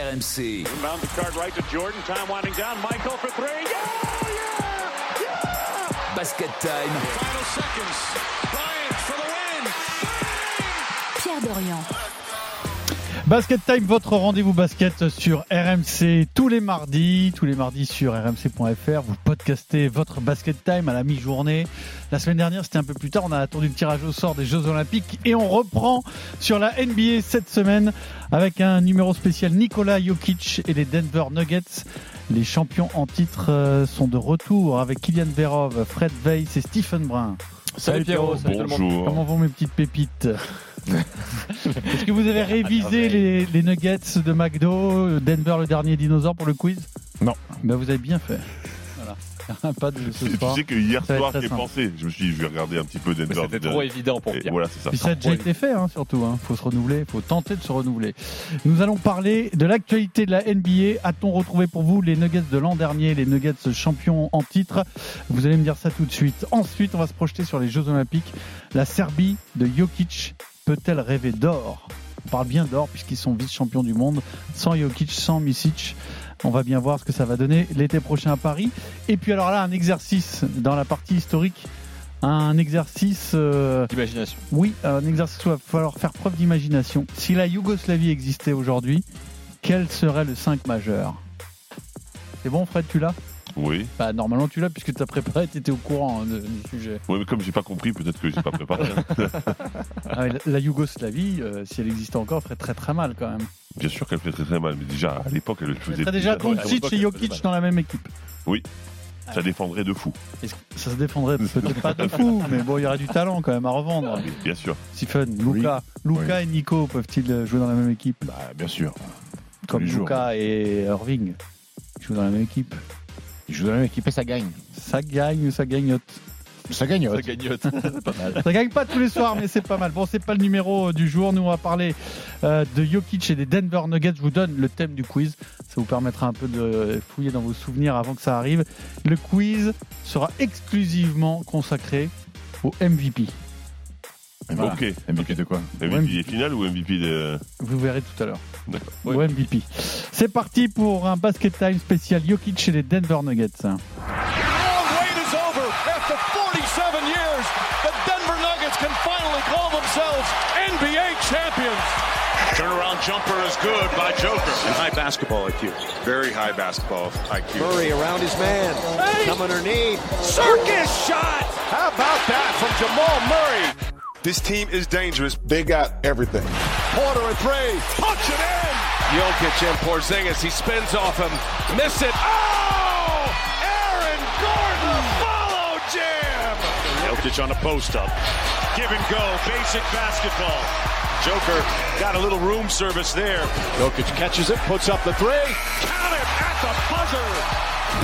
RMC. Inbound the card right to Jordan. Time winding down. Michael for three. Yeah! Basket time. Final seconds. Bryant for the win. Pierre Dorian. Basket Time, votre rendez-vous basket sur RMC tous les mardis sur rmc.fr. Vous podcastez votre Basket Time à la mi-journée. La semaine dernière, c'était un peu plus tard. On a attendu le tirage au sort des Jeux Olympiques et on reprend sur la NBA cette semaine avec un numéro spécial Nikola Jokic et les Denver Nuggets. Les champions en titre sont de retour avec Kylian Verov, Fred Weiss et Stephen Brun. Salut Pierrot, salut tout le monde. Comment vont mes petites pépites? Est-ce que vous avez révisé les nuggets de McDo, Denver le dernier dinosaure pour le quiz? Non. Ben vous avez bien fait. Voilà. Pas de ce soir. Tu sais que hier soir j'ai pensé, je me suis dit je vais regarder un petit peu Denver. C'était trop évident pour Pierre. Voilà, c'est ça. Puis ça a déjà été fait, surtout. Faut se renouveler, faut tenter de se renouveler. Nous allons parler de l'actualité de la NBA. A-t-on retrouvé pour vous les Nuggets de l'an dernier, les Nuggets champions en titre? Vous allez me dire ça tout de suite. Ensuite, on va se projeter sur les Jeux Olympiques. La Serbie de Jokic peut-elle rêver d'or? On parle bien d'or puisqu'ils sont vice-champions du monde, sans Jokic, sans Micic. On va bien voir ce que ça va donner l'été prochain à Paris. Et puis alors là, un exercice dans la partie historique, un exercice... d'imagination. Oui, un exercice où il va falloir faire preuve d'imagination. Si la Yougoslavie existait aujourd'hui, quel serait le 5 majeur? C'est bon Fred, tu l'as? Oui. Bah, normalement tu l'as puisque tu as préparé, tu étais au courant du sujet. Oui, mais comme j'ai pas compris, peut-être que j'ai pas préparé. Ah, la Yougoslavie, si elle existait encore, ferait très très mal quand même. Bien sûr qu'elle fait très très mal, mais déjà à l'époque elle faisait. Ça déjà Doncic et Jokic dans la même équipe. Oui. Ça défendrait de fou. Ça se défendrait peut-être pas de fou, mais bon, il y aurait du talent quand même à revendre. Oui, bien sûr. Stephen, Luka et Nico peuvent-ils jouer dans la même équipe? Bah, bien sûr. Comme Luka et Irving, ils jouent dans la même équipe. Ils jouent dans la même équipe et ça gagne. Ça gagne ou ça gagnote? Ça gagnote. Ça gagnote. C'est pas mal. Ça gagne pas tous les soirs, mais c'est pas mal. Bon, c'est pas le numéro du jour. Nous, on va parler de Jokic et des Denver Nuggets. Je vous donne le thème du quiz. Ça vous permettra un peu de fouiller dans vos souvenirs avant que ça arrive. Le quiz sera exclusivement consacré au MVP. Voilà. Ok. MVP de quoi? MVP des finales ou MVP de... Vous verrez tout à l'heure. D'accord. Au MVP. C'est parti pour un Basket Time spécial Jokic et les Denver Nuggets. The long wait is over. After 47 years, the Denver Nuggets can finally call themselves NBA champions. Turnaround jumper is good by Joker. High basketball IQ. Very high basketball IQ. Murray around his man. Come underneath. Circus shot! How about that from Jamal Murray? This team is dangerous. They got everything. Porter a three. Punch it in! Jokic and Porzingis. He spins off him. Miss it. Oh! Aaron Gordon follow jam! Jokic on the post up. Give and go. Basic basketball. Joker got a little room service there. Jokic catches it. Puts up the three. Count it at the buzzer!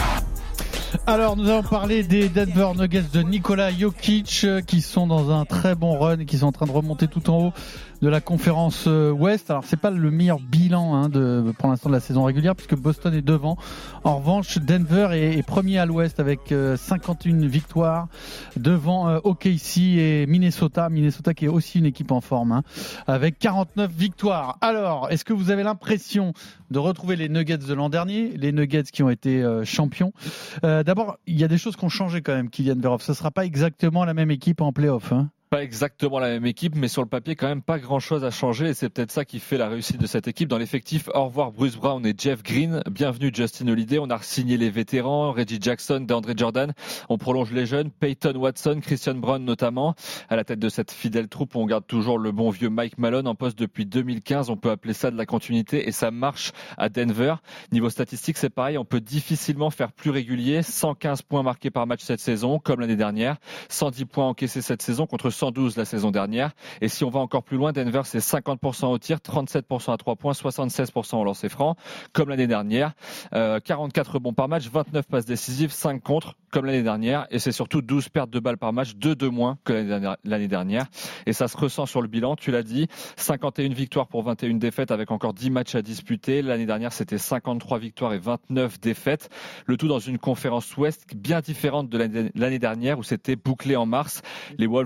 Alors, nous allons parler des Denver Nuggets de Nikola Jokic qui sont dans un très bon run et qui sont en train de remonter tout en haut de la conférence Ouest. Alors, c'est pas le meilleur bilan pour l'instant de la saison régulière puisque Boston est devant. En revanche, Denver est premier à l'Ouest avec 51 victoires devant OKC et Minnesota. Minnesota qui est aussi une équipe en forme avec 49 victoires. Alors, est-ce que vous avez l'impression de retrouver les Nuggets de l'an dernier, les Nuggets qui ont été champions? D'abord, il y a des choses qui ont changé quand même, Kylian Verov. Ce ne sera pas exactement la même équipe en play-off. Pas exactement la même équipe, mais sur le papier, quand même pas grand-chose à changer. Et c'est peut-être ça qui fait la réussite de cette équipe. Dans l'effectif, au revoir Bruce Brown et Jeff Green. Bienvenue Justin Holiday. On a re-signé les vétérans, Reggie Jackson, DeAndre Jordan. On prolonge les jeunes, Peyton Watson, Christian Brown notamment. À la tête de cette fidèle troupe, on garde toujours le bon vieux Mike Malone en poste depuis 2015. On peut appeler ça de la continuité et ça marche à Denver. Niveau statistique, c'est pareil. On peut difficilement faire plus régulier. 115 points marqués par match cette saison, comme l'année dernière. 110 points encaissés cette saison contre 112 la saison dernière. Et si on va encore plus loin, Denver, c'est 50% au tir, 37% à 3 points, 76% au lancer franc, comme l'année dernière. 44 bons par match, 29 passes décisives, 5 contre, comme l'année dernière. Et c'est surtout 12 pertes de balles par match, 2 de moins que l'année dernière. Et ça se ressent sur le bilan, tu l'as dit. 51 victoires pour 21 défaites avec encore 10 matchs à disputer. L'année dernière, c'était 53 victoires et 29 défaites. Le tout dans une conférence Ouest bien différente de l'année dernière où c'était bouclé en mars. Les Wolves n'étaient pas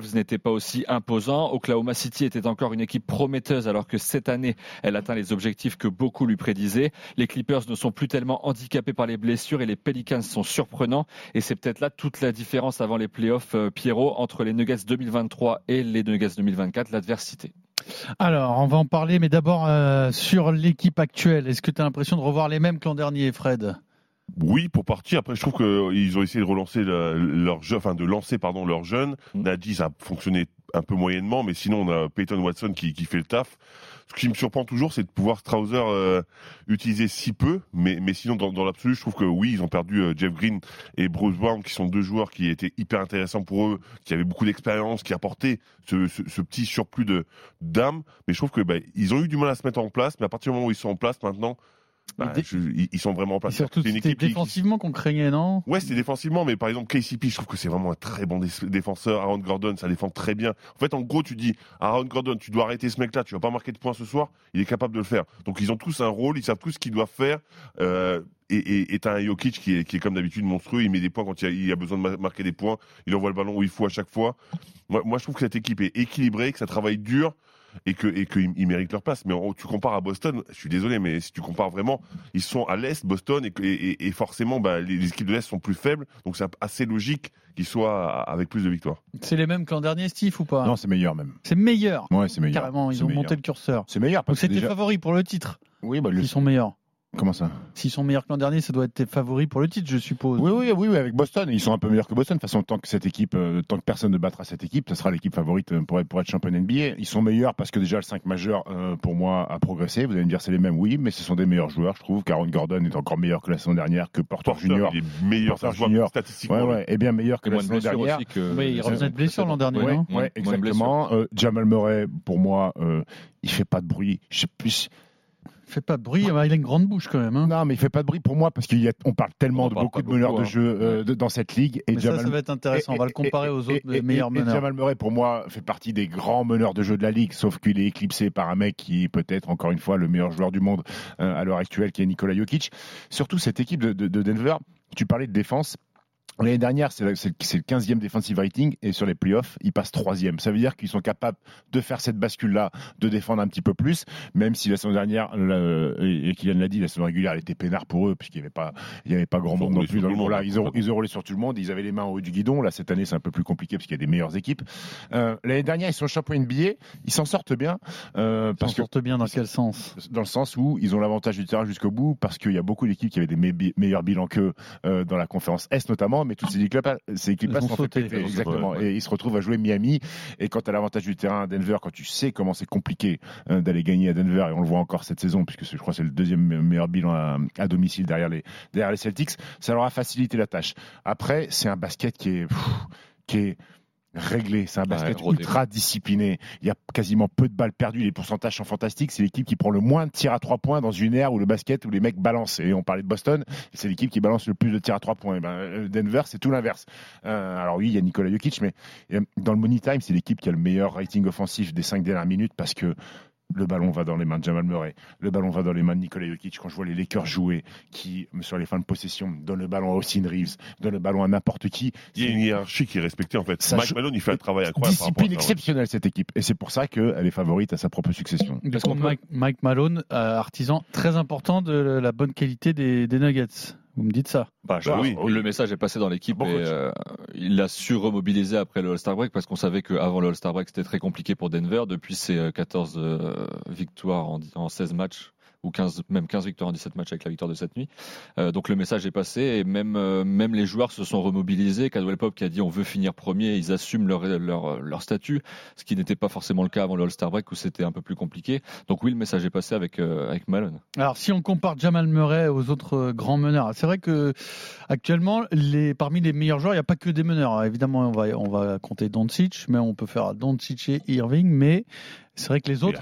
pas aussi imposant. Oklahoma City était encore une équipe prometteuse alors que cette année, elle atteint les objectifs que beaucoup lui prédisaient. Les Clippers ne sont plus tellement handicapés par les blessures et les Pelicans sont surprenants. Et c'est peut-être là toute la différence avant les playoffs, Pierrot, entre les Nuggets 2023 et les Nuggets 2024, l'adversité. Alors, on va en parler, mais d'abord sur l'équipe actuelle. Est-ce que tu as l'impression de revoir les mêmes que l'an dernier, Fred ? Oui, pour partie. Après, je trouve qu'ils ont essayé de relancer leur jeu, enfin de lancer leurs jeunes. Nadi, ça a fonctionné un peu moyennement, mais sinon on a Peyton Watson qui fait le taf. Ce qui me surprend toujours, c'est de pouvoir Strawther utiliser si peu, mais sinon dans l'absolu, je trouve que oui, ils ont perdu Jeff Green et Bruce Brown, qui sont deux joueurs qui étaient hyper intéressants pour eux, qui avaient beaucoup d'expérience, qui apportaient ce petit surplus d'âme. Mais je trouve que ils ont eu du mal à se mettre en place, mais à partir du moment où ils sont en place maintenant. Ils sont vraiment en place. Surtout c'était défensivement qu'on craignait, non ? Ouais, c'était défensivement, mais par exemple KCP, je trouve que c'est vraiment un très bon défenseur. Aaron Gordon, ça défend très bien. En fait, en gros, tu dis Aaron Gordon, tu dois arrêter ce mec-là, tu vas pas marquer de points ce soir. Il est capable de le faire. Donc ils ont tous un rôle, ils savent tous ce qu'ils doivent faire. Et t'as un Jokic qui est comme d'habitude monstrueux. Il met des points quand il a besoin de marquer des points. Il envoie le ballon où il faut à chaque fois. Moi, je trouve que cette équipe est équilibrée, que ça travaille dur. Et qu'ils méritent leur place. Mais tu compares à Boston, je suis désolé, mais si tu compares vraiment, ils sont à l'Est, Boston, et forcément, les équipes de l'Est sont plus faibles, donc c'est assez logique qu'ils soient avec plus de victoires. C'est les mêmes que l'an dernier, Steve, ou pas ? Non, c'est meilleur même. C'est meilleur. Ouais, c'est meilleur. Carrément, ils ont monté le curseur. C'est meilleur. Donc c'était favori pour le titre. Oui, ils sont meilleurs. Comment ça ? S'ils sont meilleurs que l'an dernier, ça doit être tes favoris pour le titre, je suppose. Oui, avec Boston. Ils sont un peu meilleurs que Boston. De toute façon, tant que personne ne battra cette équipe, ça sera l'équipe favorite pour être champion NBA. Ils sont meilleurs parce que déjà le 5 majeur, pour moi, a progressé. Vous allez me dire c'est les mêmes, oui, mais ce sont des meilleurs joueurs, je trouve. Aaron Gordon est encore meilleur que la saison dernière, que Porter Junior. Il est meilleur, ça se voit statistiquement. Ouais, et bien meilleur que la saison dernière. Oui, il revenait de blessure l'an dernier, non ? Ouais, exactement. Jamal Murray, pour moi, il fait pas de bruit. Je sais plus. Il fait pas de bruit, il a une grande bouche quand même. Hein. Non, mais il fait pas de bruit pour moi parce qu'on parle tellement de beaucoup de meneurs de jeu dans cette ligue. Et ça va être intéressant. On va le comparer aux autres meilleurs meneurs. Jamal Murray, pour moi, fait partie des grands meneurs de jeu de la ligue, sauf qu'il est éclipsé par un mec qui est peut-être, encore une fois, le meilleur joueur du monde à l'heure actuelle, qui est Nikola Jokic. Surtout cette équipe de Denver, tu parlais de défense. L'année dernière, c'est le 15e defensive rating et sur les playoffs, ils passent 3e. Ça veut dire qu'ils sont capables de faire cette bascule-là, de défendre un petit peu plus, même si la saison dernière, et Kylian l'a dit, la saison régulière, elle était peinard pour eux, puisqu'il n'y avait pas grand monde non plus dans le monde. Là, ils ont roulé sur tout le monde, ils avaient les mains au haut du guidon. Là, cette année, c'est un peu plus compliqué parce qu'il y a des meilleures équipes. L'année dernière, ils sont champions NBA, ils s'en sortent bien. Ils s'en sortent bien dans quel sens ? Dans le sens où ils ont l'avantage du terrain jusqu'au bout, parce qu'il y a beaucoup d'équipes qui avaient des meilleurs bilans qu'eux dans la conférence Est notamment, mais toutes ces équipes-là sont faites péter, exactement. Et ils se retrouvent à jouer Miami. Et quand tu as l'avantage du terrain à Denver, quand tu sais comment c'est compliqué d'aller gagner à Denver, et on le voit encore cette saison, puisque je crois que c'est le deuxième meilleur bilan à domicile derrière les Celtics, ça leur a facilité la tâche. Après, c'est un basket qui est réglé, c'est un basket ultra discipliné. Il y a quasiment peu de balles perdues, les pourcentages sont fantastiques. C'est l'équipe qui prend le moins de tirs à 3 points dans une ère où le basket, où les mecs balancent. Et on parlait de Boston, c'est l'équipe qui balance le plus de tirs à 3 points. Denver, c'est tout l'inverse. Alors oui, il y a Nikola Jokic, mais dans le Money Time, c'est l'équipe qui a le meilleur rating offensif des 5 dernières minutes parce que le ballon va dans les mains de Jamal Murray, le ballon va dans les mains de Nikola Jokic. Quand je vois les Lakers jouer, qui, sur les fins de possession, donnent le ballon à Austin Reeves, donnent le ballon à n'importe qui. Il y a une hiérarchie qui est respectée, en fait. Mike Malone, il fait un travail incroyable. Discipline exceptionnelle, cette équipe. Et c'est pour ça qu'elle est favorite à sa propre succession. Parce qu'on Mike Malone, artisan très important de la bonne qualité des Nuggets. Vous me dites ça ? Oui. Le message est passé dans l'équipe et il a su remobiliser après le All-Star Break parce qu'on savait qu'avant le All-Star Break c'était très compliqué pour Denver depuis ses 14 victoires en 16 matchs ou 15 victoires en 17 matchs avec la victoire de cette nuit. Donc le message est passé et même les joueurs se sont remobilisés. Caldwell Pope qui a dit on veut finir premier, ils assument leur statut, ce qui n'était pas forcément le cas avant le All-Star Break où c'était un peu plus compliqué. Donc oui, le message est passé avec Malone. Alors si on compare Jamal Murray aux autres grands meneurs, c'est vrai que actuellement parmi les meilleurs joueurs, il n'y a pas que des meneurs. Alors, évidemment, on va compter Doncic, mais on peut faire Doncic et Irving, mais c'est vrai que les autres,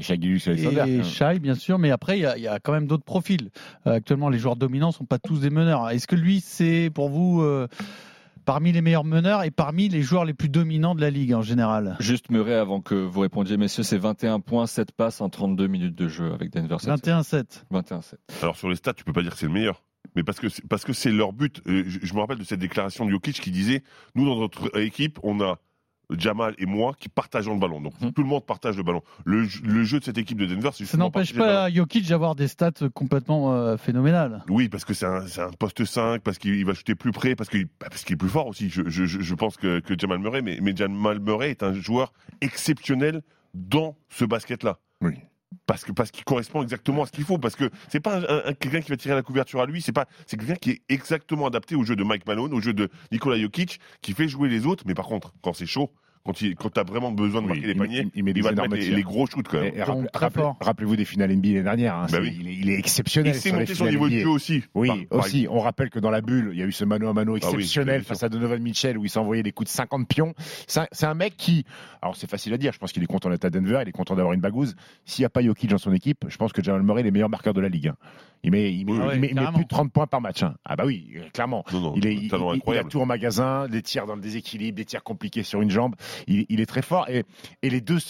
Shai, bien sûr, mais après il y a quand même d'autres profils. Actuellement, les joueurs dominants sont pas tous des meneurs. Est-ce que lui, c'est pour vous parmi les meilleurs meneurs et parmi les joueurs les plus dominants de la ligue en général? Juste Murray, avant que vous répondiez, messieurs, c'est 21 points, 7 passes en 32 minutes de jeu avec Denver. 21-7. Alors sur les stats, tu peux pas dire que c'est le meilleur. Mais parce que c'est leur but. Je me rappelle de cette déclaration de Jokic qui disait nous dans notre équipe, on a Jamal et moi qui partageons le ballon. Donc tout le monde partage le ballon. Le jeu de cette équipe de Denver, c'est ça n'empêche pas Jokic d'avoir des stats complètement phénoménales. Oui, parce que c'est un poste 5, parce qu'il va shooter plus près, parce qu'il est plus fort aussi. Je pense que Jamal Murray, mais Jamal Murray est un joueur exceptionnel dans ce basket-là. Oui. Parce qu'il correspond exactement à ce qu'il faut. Parce que c'est pas quelqu'un qui va tirer la couverture à lui, c'est quelqu'un qui est exactement adapté au jeu de Mike Malone, au jeu de Nikola Jokic, qui fait jouer les autres. Mais par contre, quand c'est chaud, quand tu as vraiment besoin de marquer les paniers, il va te mettre les gros shoots quand même. Rappelez-vous des finales NBA l'année dernière. Hein, oui. Il est exceptionnel. Il s'est monté son niveau de jeu aussi. Oui, aussi. On rappelle que dans la bulle, il y a eu ce mano à mano exceptionnel face à Donovan Mitchell où il s'envoyait des coups de 50 pions. C'est un mec qui, alors c'est facile à dire, je pense qu'il est content d'être à Denver, il est content d'avoir une bagouze. S'il n'y a pas Jokic dans son équipe, je pense que Jamal Murray est le meilleur marqueur de la ligue. Hein. Il met plus de 30 points par match. Hein. Ah bah oui, clairement. Non, il a tout en magasin, des tirs dans le déséquilibre, des tirs compliqués sur une jambe. Il est très fort et les deux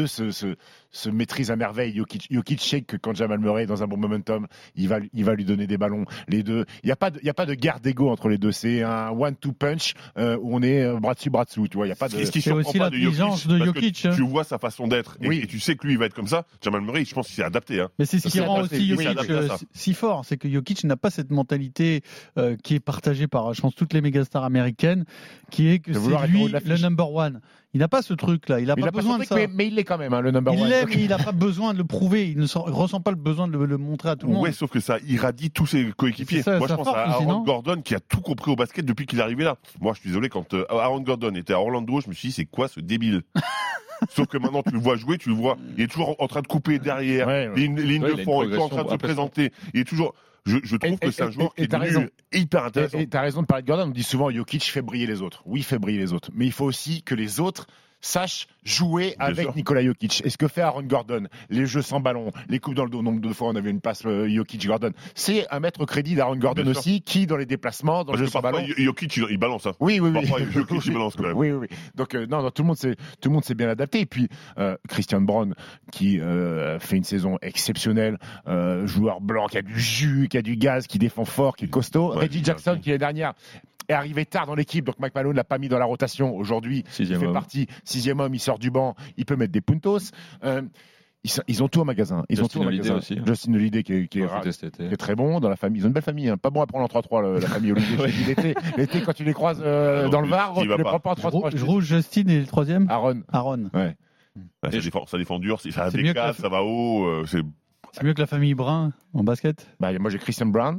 se maîtrisent à merveille. Jokic sait que quand Jamal Murray est dans un bon momentum, il va lui donner des ballons. Les deux, il y a pas de guerre d'ego entre les deux. C'est un 1-2 punch où on est bras dessus bras dessous. Tu vois, il y a pas de. C'est aussi l'intelligence de Jokic. Tu vois sa façon d'être et tu sais que lui il va être comme ça. Jamal Murray, je pense qu'il s'est adapté. Hein. Mais c'est ce qui rend aussi Jokic si fort, c'est que Jokic n'a pas cette mentalité qui est partagée par, je pense, toutes les mégastars américaines, qui est que c'est lui le number one. Il n'a pas ce truc-là. Il n'a pas besoin de ça. Mais il l'est quand même, hein, le number one. Il l'est, mais il n'a pas besoin de le prouver. Il ne ressent pas le besoin de le montrer à tout le monde. Ouais, sauf que ça irradie tous ses coéquipiers. Moi, je pense à Aaron Gordon qui a tout compris au basket depuis qu'il est arrivé là. Moi, je suis désolé, quand Aaron Gordon était à Orlando, je me suis dit, c'est quoi ce débile? Sauf que maintenant, tu le vois jouer, il est toujours en train de couper derrière, ligne de fond, il est toujours en train de se présenter. Il est toujours. Je trouve que c'est un joueur qui est hyper intéressant. Et tu as raison de parler de Gordon. On dit souvent Jokic fait briller les autres. Oui, il fait briller les autres. Mais il faut aussi que les autres sachent jouer avec Nikola Jokic. Et ce que fait Aaron Gordon, les jeux sans ballon, les coups dans le dos, nombre de fois on avait une passe Jokic-Gordon, c'est à mettre crédit d'Aaron Gordon aussi, qui dans les déplacements, dans le jeu sans ballon... Jokic, il balance. Hein. Oui. Parfois, Jokic, il balance quand même. Oui. Donc, non, tout le monde s'est bien adapté. Et puis, Christian Brown, qui fait une saison exceptionnelle, joueur blanc, qui a du jus, qui a du gaz, qui défend fort, qui est costaud. Reggie Jackson, qui l'année dernière est arrivé tard dans l'équipe, donc Mike Malone l'a pas mis dans la rotation. Aujourd'hui, il fait partie, 6e homme, il sort du banc, il peut mettre des puntos. Ils ont tout au magasin. Aussi. Justin Holiday qui est très bon dans la famille. Ils ont une belle famille. Hein. Pas bon à prendre en 3-3 la famille Holiday. L'été, quand tu les croises dans le Var, tu les prends pas en 3-3. Je rouge Justin et le troisième. Aaron. Ouais. Ça défend dur. Ça décale, ça va haut. C'est mieux que la famille Brun en basket. Moi j'ai Christian Brown.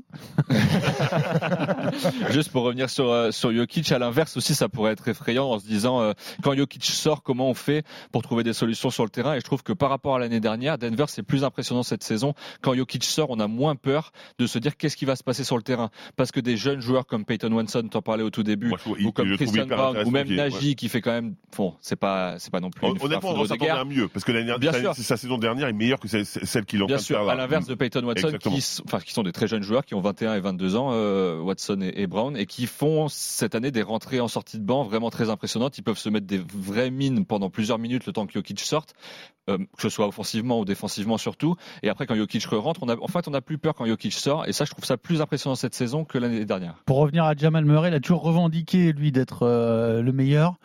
Juste pour revenir sur Jokic, à l'inverse aussi ça pourrait être effrayant en se disant quand Jokic sort, comment on fait pour trouver des solutions sur le terrain. Et je trouve que par rapport à l'année dernière, Denver c'est plus impressionnant cette saison. Quand Jokic sort, on a moins peur de se dire qu'est-ce qui va se passer sur le terrain, parce que des jeunes joueurs comme Peyton Watson, t'en parlais au tout début, ou comme Christian Brown, ou même Nagy qui fait quand même, bon, c'est pas non plus une honnêtement, on s'attendait à mieux, parce que sa saison dernière est meilleure que celle qu'il en sûr, à l'inverse de Peyton Watson, qui sont des très jeunes joueurs qui ont 21 et 22 ans, Watson et Brown, et qui font cette année des rentrées en sortie de banc vraiment très impressionnantes. Ils peuvent se mettre des vraies mines pendant plusieurs minutes le temps que Jokic sorte, que ce soit offensivement ou défensivement surtout. Et après, quand Jokic rentre, on a plus peur quand Jokic sort. Et ça, je trouve ça plus impressionnant cette saison que l'année dernière. Pour revenir à Jamal Murray, il a toujours revendiqué lui d'être le meilleur.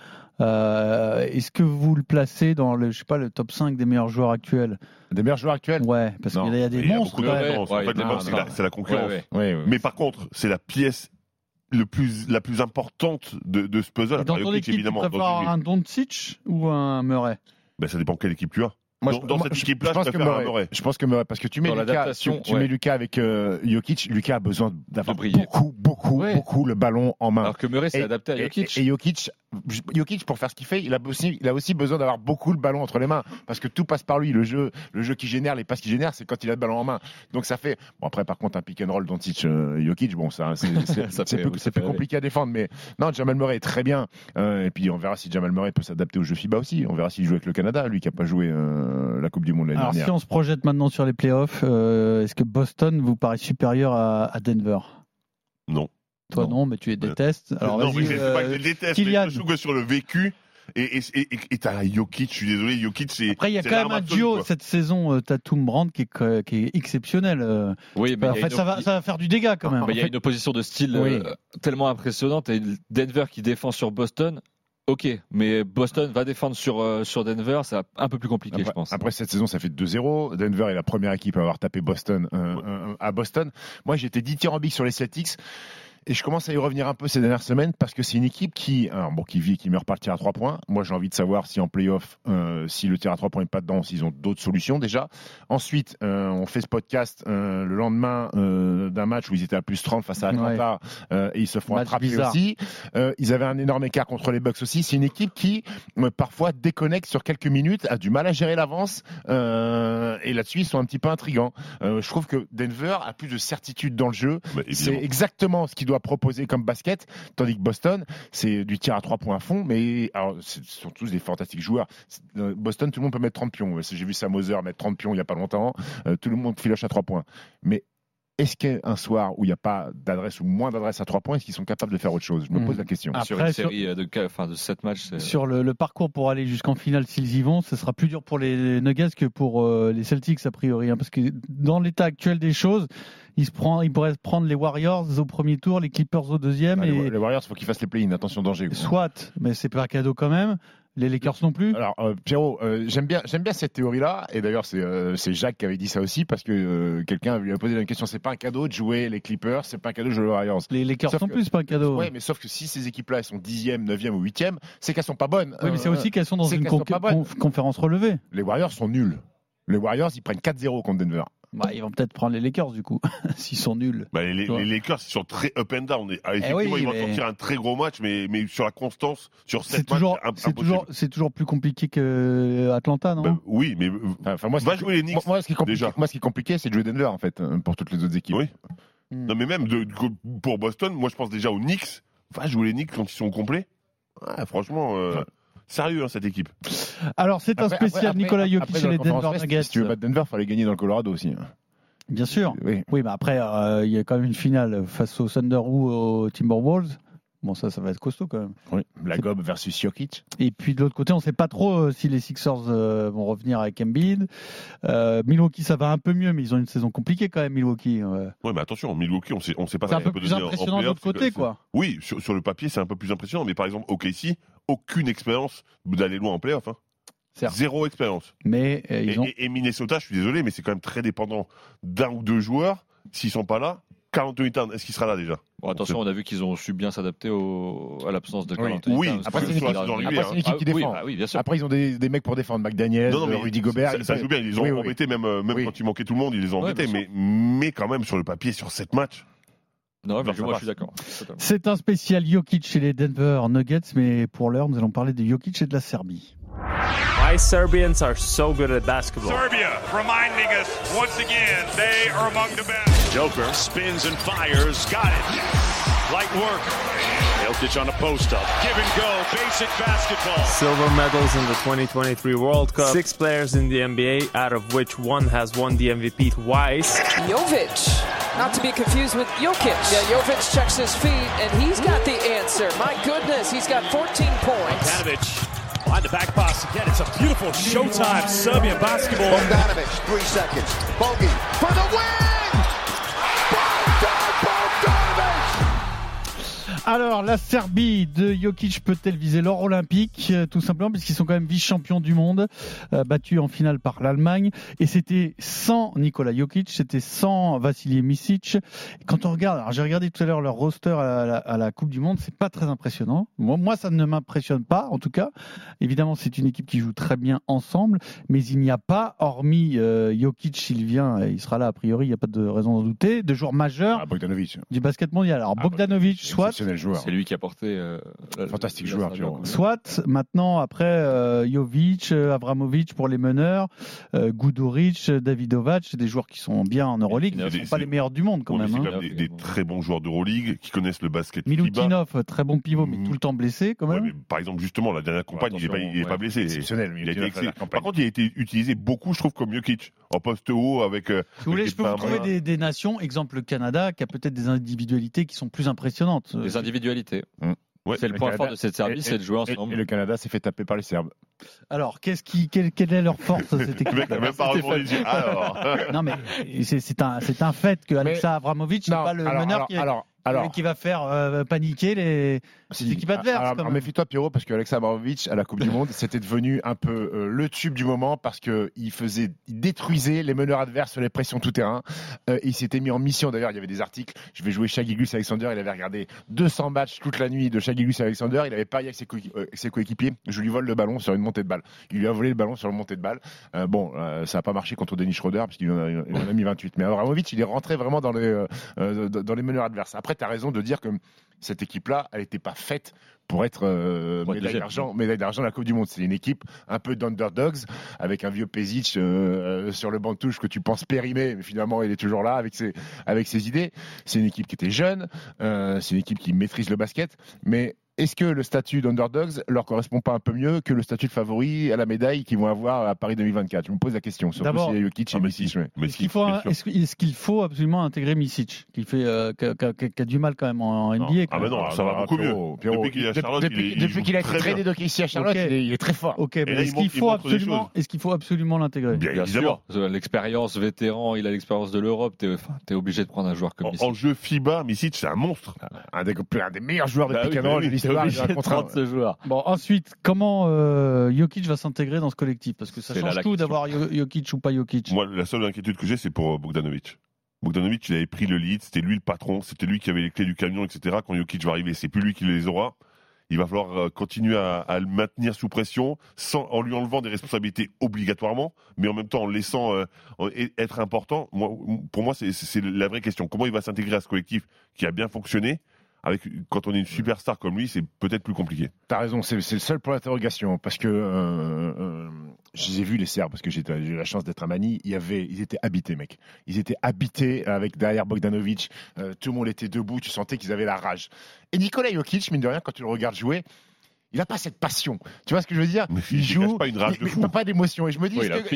Est-ce que vous le placez dans le top 5 des meilleurs joueurs actuels? Des meilleurs joueurs actuels? Ouais, parce qu'il y a des monstres. C'est la concurrence. Mais par contre, c'est la pièce la plus importante de ce puzzle. Et dans ton équipe, tu préfères un Doncic ou un Murray? Ça dépend quelle équipe tu as. Dans cette équipe-là, je préfère un Murray. Je pense que Murray, parce que tu mets Lucas avec Jokic. Lucas a besoin d'avoir beaucoup le ballon en main. Alors que Murray s'est adapté à Jokic. Et Jokic, pour faire ce qu'il fait, il a aussi besoin d'avoir beaucoup le ballon entre les mains, parce que tout passe par lui. Le jeu qui génère, les passes qui génèrent, c'est quand il a le ballon en main. Donc ça fait. Bon, après, par contre, un pick and roll Doncic Jokic, bon, c'est plus compliqué à défendre. Mais non, Jamal Murray est très bien. Et puis on verra si Jamal Murray peut s'adapter au jeu FIBA aussi. On verra s'il joue avec le Canada, lui qui n'a pas joué la Coupe du Monde l'année dernière. Alors si on se projette maintenant sur les playoffs, est-ce que Boston vous paraît supérieur à Denver? Non. Toi non, mais tu les détestes. Alors non, mais c'est pas que je les déteste. Je trouve que sur le vécu, et t'as Jokic, je suis désolé, Jokic c'est. Après il y a quand même un duo cette saison, Tatum Brand qui est exceptionnel. Oui, mais en fait ça va faire du dégât quand même. Il y a une opposition de style tellement impressionnante, et Denver qui défend sur Boston. Ok, mais Boston va défendre sur Denver, c'est un peu plus compliqué, je pense. Après cette saison, ça fait 2-0. Denver est la première équipe à avoir tapé Boston à Boston. Moi, j'étais dithyrambique sur les Celtics. Et je commence à y revenir un peu ces dernières semaines parce que c'est une équipe qui vit et qui meurt par le tir à 3 points. Moi, j'ai envie de savoir si en play-off, si le tir à 3 points n'est pas dedans, s'ils ont d'autres solutions déjà. Ensuite, on fait ce podcast le lendemain d'un match où ils étaient à plus 30 face à Atlanta et ils se font attraper aussi. Ils avaient un énorme écart contre les Bucks aussi. C'est une équipe qui parfois déconnecte sur quelques minutes, a du mal à gérer l'avance et là-dessus, ils sont un petit peu intrigants. Je trouve que Denver a plus de certitude dans le jeu. C'est exactement ce qu'il doit proposer comme basket, tandis que Boston, c'est du tir à 3 points à fond, mais alors, ce sont tous des fantastiques joueurs. Boston, tout le monde peut mettre 30 pions. J'ai vu Sam Hauser mettre 30 pions il n'y a pas longtemps. Tout le monde filoche à 3 points. Mais est-ce qu'un soir où il n'y a pas d'adresse ou moins d'adresse à 3 points, est-ce qu'ils sont capables de faire autre chose ? Je me pose la question. Après, sur une série de 7 matchs. Sur le parcours pour aller jusqu'en finale, s'ils y vont, ce sera plus dur pour les Nuggets que pour les Celtics, a priori. Parce que dans l'état actuel des choses, ils pourraient prendre les Warriors au premier tour, les Clippers au deuxième. Les Warriors, il faut qu'ils fassent les play-in. Attention, danger. Soit, mais c'est pas un cadeau quand même. Les Lakers non plus. Alors Pierrot, j'aime bien cette théorie-là, et d'ailleurs c'est Jacques qui avait dit ça aussi parce que quelqu'un lui a posé la question. C'est pas un cadeau de jouer les Clippers, c'est pas un cadeau de jouer les Warriors. Les Lakers non plus, c'est pas un cadeau. Ouais, mais sauf que si ces équipes-là elles sont 10e, 9e ou 8e, c'est qu'elles sont pas bonnes. Oui, mais c'est aussi qu'elles sont dans une conférence relevée. Les Warriors sont nuls. Les Warriors, ils prennent 4-0 contre Denver. Ils vont peut-être prendre les Lakers du coup, s'ils sont nuls. Les Lakers, ils sont très up and down. Effectivement, ils vont sortir un très gros match, mais sur la constance, sur 7 matchs, c'est toujours plus compliqué qu'Atlanta, non ? Oui, mais va jouer les Knicks. Moi, ce qui est compliqué, c'est de jouer Denver, en fait, pour toutes les autres équipes. Oui. Non, mais même pour Boston, moi, je pense déjà aux Knicks. Va jouer les Knicks quand ils sont complets. Franchement... Sérieux, cette équipe. Alors, c'est un spécial Nikola Jokic chez les Denver Nuggets. Si tu veux battre Denver, il fallait gagner dans le Colorado aussi. Bien sûr. Oui, mais après, il y a quand même une finale face au Thunder ou aux Timberwolves. Bon, ça va être costaud quand même. Oui, la Gob versus Jokic. Et puis de l'autre côté, on ne sait pas trop si les Sixers vont revenir avec Embiid. Milwaukee, ça va un peu mieux, mais ils ont une saison compliquée quand même, Milwaukee. Oui, mais attention, Milwaukee, on sait pas. C'est un peu plus impressionnant de l'autre côté, quoi. Oui, sur le papier, c'est un peu plus impressionnant. Mais par exemple, OKC, aucune expérience d'aller loin en play-off. Zéro expérience. Mais et Minnesota, je suis désolé, mais c'est quand même très dépendant d'un ou deux joueurs. S'ils sont pas là, Karl Anthony Towns, est-ce qu'il sera là déjà ? Bon, attention, on a vu qu'ils ont su bien s'adapter à l'absence de Karl Anthony Towns. Après, c'est une équipe qui défend. Oui, bien sûr. Après, ils ont des mecs pour défendre. McDaniel, Rudy Gobert. Ça joue bien. Ils les ont embêtés, même quand il manquait tout le monde, ils les ont embêtés. Mais quand même, sur le papier, sur 7 matchs. Non, mais moi je suis d'accord. C'est un spécial Jokic chez les Denver Nuggets, mais pour l'heure, nous allons parler de Jokic et de la Serbie. Why Serbians are so good at basketball. Serbia reminding us once again they are among the best. Joker spins and fires, got it. Light work. Jokic on a post-up. Give and go, basic basketball. Silver medals in the 2023 World Cup. 6 players in the NBA, out of which one has won the MVP twice. Jovic, not to be confused with Jokic. Yeah, Jovic checks his feet, and he's got the answer. My goodness, he's got 14 points. Bogdanovic behind the back pass again. It's a beautiful Showtime Serbian basketball. Bogdanovic, 3 seconds. Bogey for the win! Alors, la Serbie de Jokic peut-elle viser l'or olympique ? Tout simplement parce qu'ils sont quand même vice-champions du monde, battus en finale par l'Allemagne. Et c'était sans Nikola Jokic, c'était sans Vasilije Micic. Quand on regarde, alors j'ai regardé tout à l'heure leur roster à la Coupe du Monde, c'est pas très impressionnant. Moi, ça ne m'impressionne pas, en tout cas. Évidemment, c'est une équipe qui joue très bien ensemble, mais il n'y a pas, hormis Jokic, s'il vient, il sera là a priori, il n'y a pas de raison d'en douter, de joueurs majeurs du basket mondial. Alors Bogdanovic, soit... C'est lui qui a porté fantastique joueur. Soit maintenant après Jovic, Avramovic pour les meneurs, Guduric, Davidovac, c'est des joueurs qui sont bien en Euroleague, mais ils ne sont pas les meilleurs du monde quand même. C'est quand même des très bons joueurs d'Euroleague qui connaissent le basket. Milutinov, très bon pivot, mais tout le temps blessé quand même. Mais par exemple, justement, la dernière campagne, il n'est pas blessé. Exceptionnel. Par contre, il a été utilisé beaucoup, je trouve, comme Jokic, en poste haut avec. Si vous voulez, je peux vous trouver des nations, exemple le Canada, qui a peut-être des individualités qui sont plus impressionnantes. Des individualités. C'est le point fort de cette Serbie, c'est de jouer ensemble. Et le Canada s'est fait taper par les Serbes. Alors, quelle est leur force, cette équipe ? Même pas répondu. Alors. Non, mais c'est un fait que Alexa Avramovic n'est pas le meneur qui est. Alors, qui va faire paniquer les équipes adverses. Alors, méfie-toi, Pierrot, parce que Alex Abramovich, à la Coupe du Monde, c'était devenu un peu le tube du moment parce qu'il détruisait les meneurs adverses sur les pressions tout terrain. Il s'était mis en mission. D'ailleurs, il y avait des articles. Je vais jouer Shai Gilgeous-Alexander. Il avait regardé 200 matchs toute la nuit de Shai Gilgeous-Alexander. Il avait parié avec ses coéquipiers. Je lui vole le ballon sur une montée de balle. Il lui a volé le ballon sur une montée de balle. Ça n'a pas marché contre Dennis Schroeder parce qu'il en a mis 28. Mais Abramovich, il est rentré vraiment dans les meneurs adverses. Après, tu as raison de dire que cette équipe-là, elle n'était pas faite pour être médaille d'argent de la Coupe du Monde. C'est une équipe un peu d'underdogs, avec un vieux Pezic sur le banc de touche que tu penses périmé, mais finalement il est toujours là avec ses idées. C'est une équipe qui était jeune, c'est une équipe qui maîtrise le basket, mais est-ce que le statut d'underdogs leur correspond pas un peu mieux que le statut de favori à la médaille qu'ils vont avoir à Paris 2024 ? Je me pose la question. Surtout s'il y a Jokic et Micic. Est-ce qu'il faut absolument intégrer Micic, qui a du mal quand même en NBA? Non, ça va beaucoup mieux. Depuis qu'il est à Charlotte, depuis qu'il a été tradé ici à Charlotte, il est très fort. Est-ce qu'il faut absolument l'intégrer? Bien sûr. L'expérience vétéran, il a l'expérience de l'Europe. T'es obligé de prendre un joueur comme Micic. En jeu FIBA, Micic, c'est un monstre. Un des meilleurs joueurs de pick and roll de l'histoire. Ce joueur. Bon, ensuite, comment Jokic va s'intégrer dans ce collectif? Parce que ça change tout d'avoir Jokic ou pas Jokic. Moi, la seule inquiétude que j'ai, c'est pour Bogdanovic. Bogdanovic, il avait pris le lead, c'était lui le patron, c'était lui qui avait les clés du camion, etc. Quand Jokic va arriver, c'est plus lui qui les aura. Il va falloir continuer à le maintenir sous pression, en lui enlevant des responsabilités obligatoirement, mais en même temps en le laissant être important. Pour moi, c'est la vraie question. Comment il va s'intégrer à ce collectif qui a bien fonctionné? Quand on est une superstar comme lui, c'est peut-être plus compliqué. T'as raison, c'est le seul point d'interrogation, parce que je les ai vus les Serbes, parce que j'ai eu la chance d'être à Manille, ils étaient habités, mec. Ils étaient habités derrière Bogdanovic, tout le monde était debout, tu sentais qu'ils avaient la rage. Et Nikola Jokic, mine de rien, quand tu le regardes jouer, il n'a pas cette passion. Tu vois ce que je veux dire? Il joue, pas une rage de fou. Pas d'émotion. Et je me dis,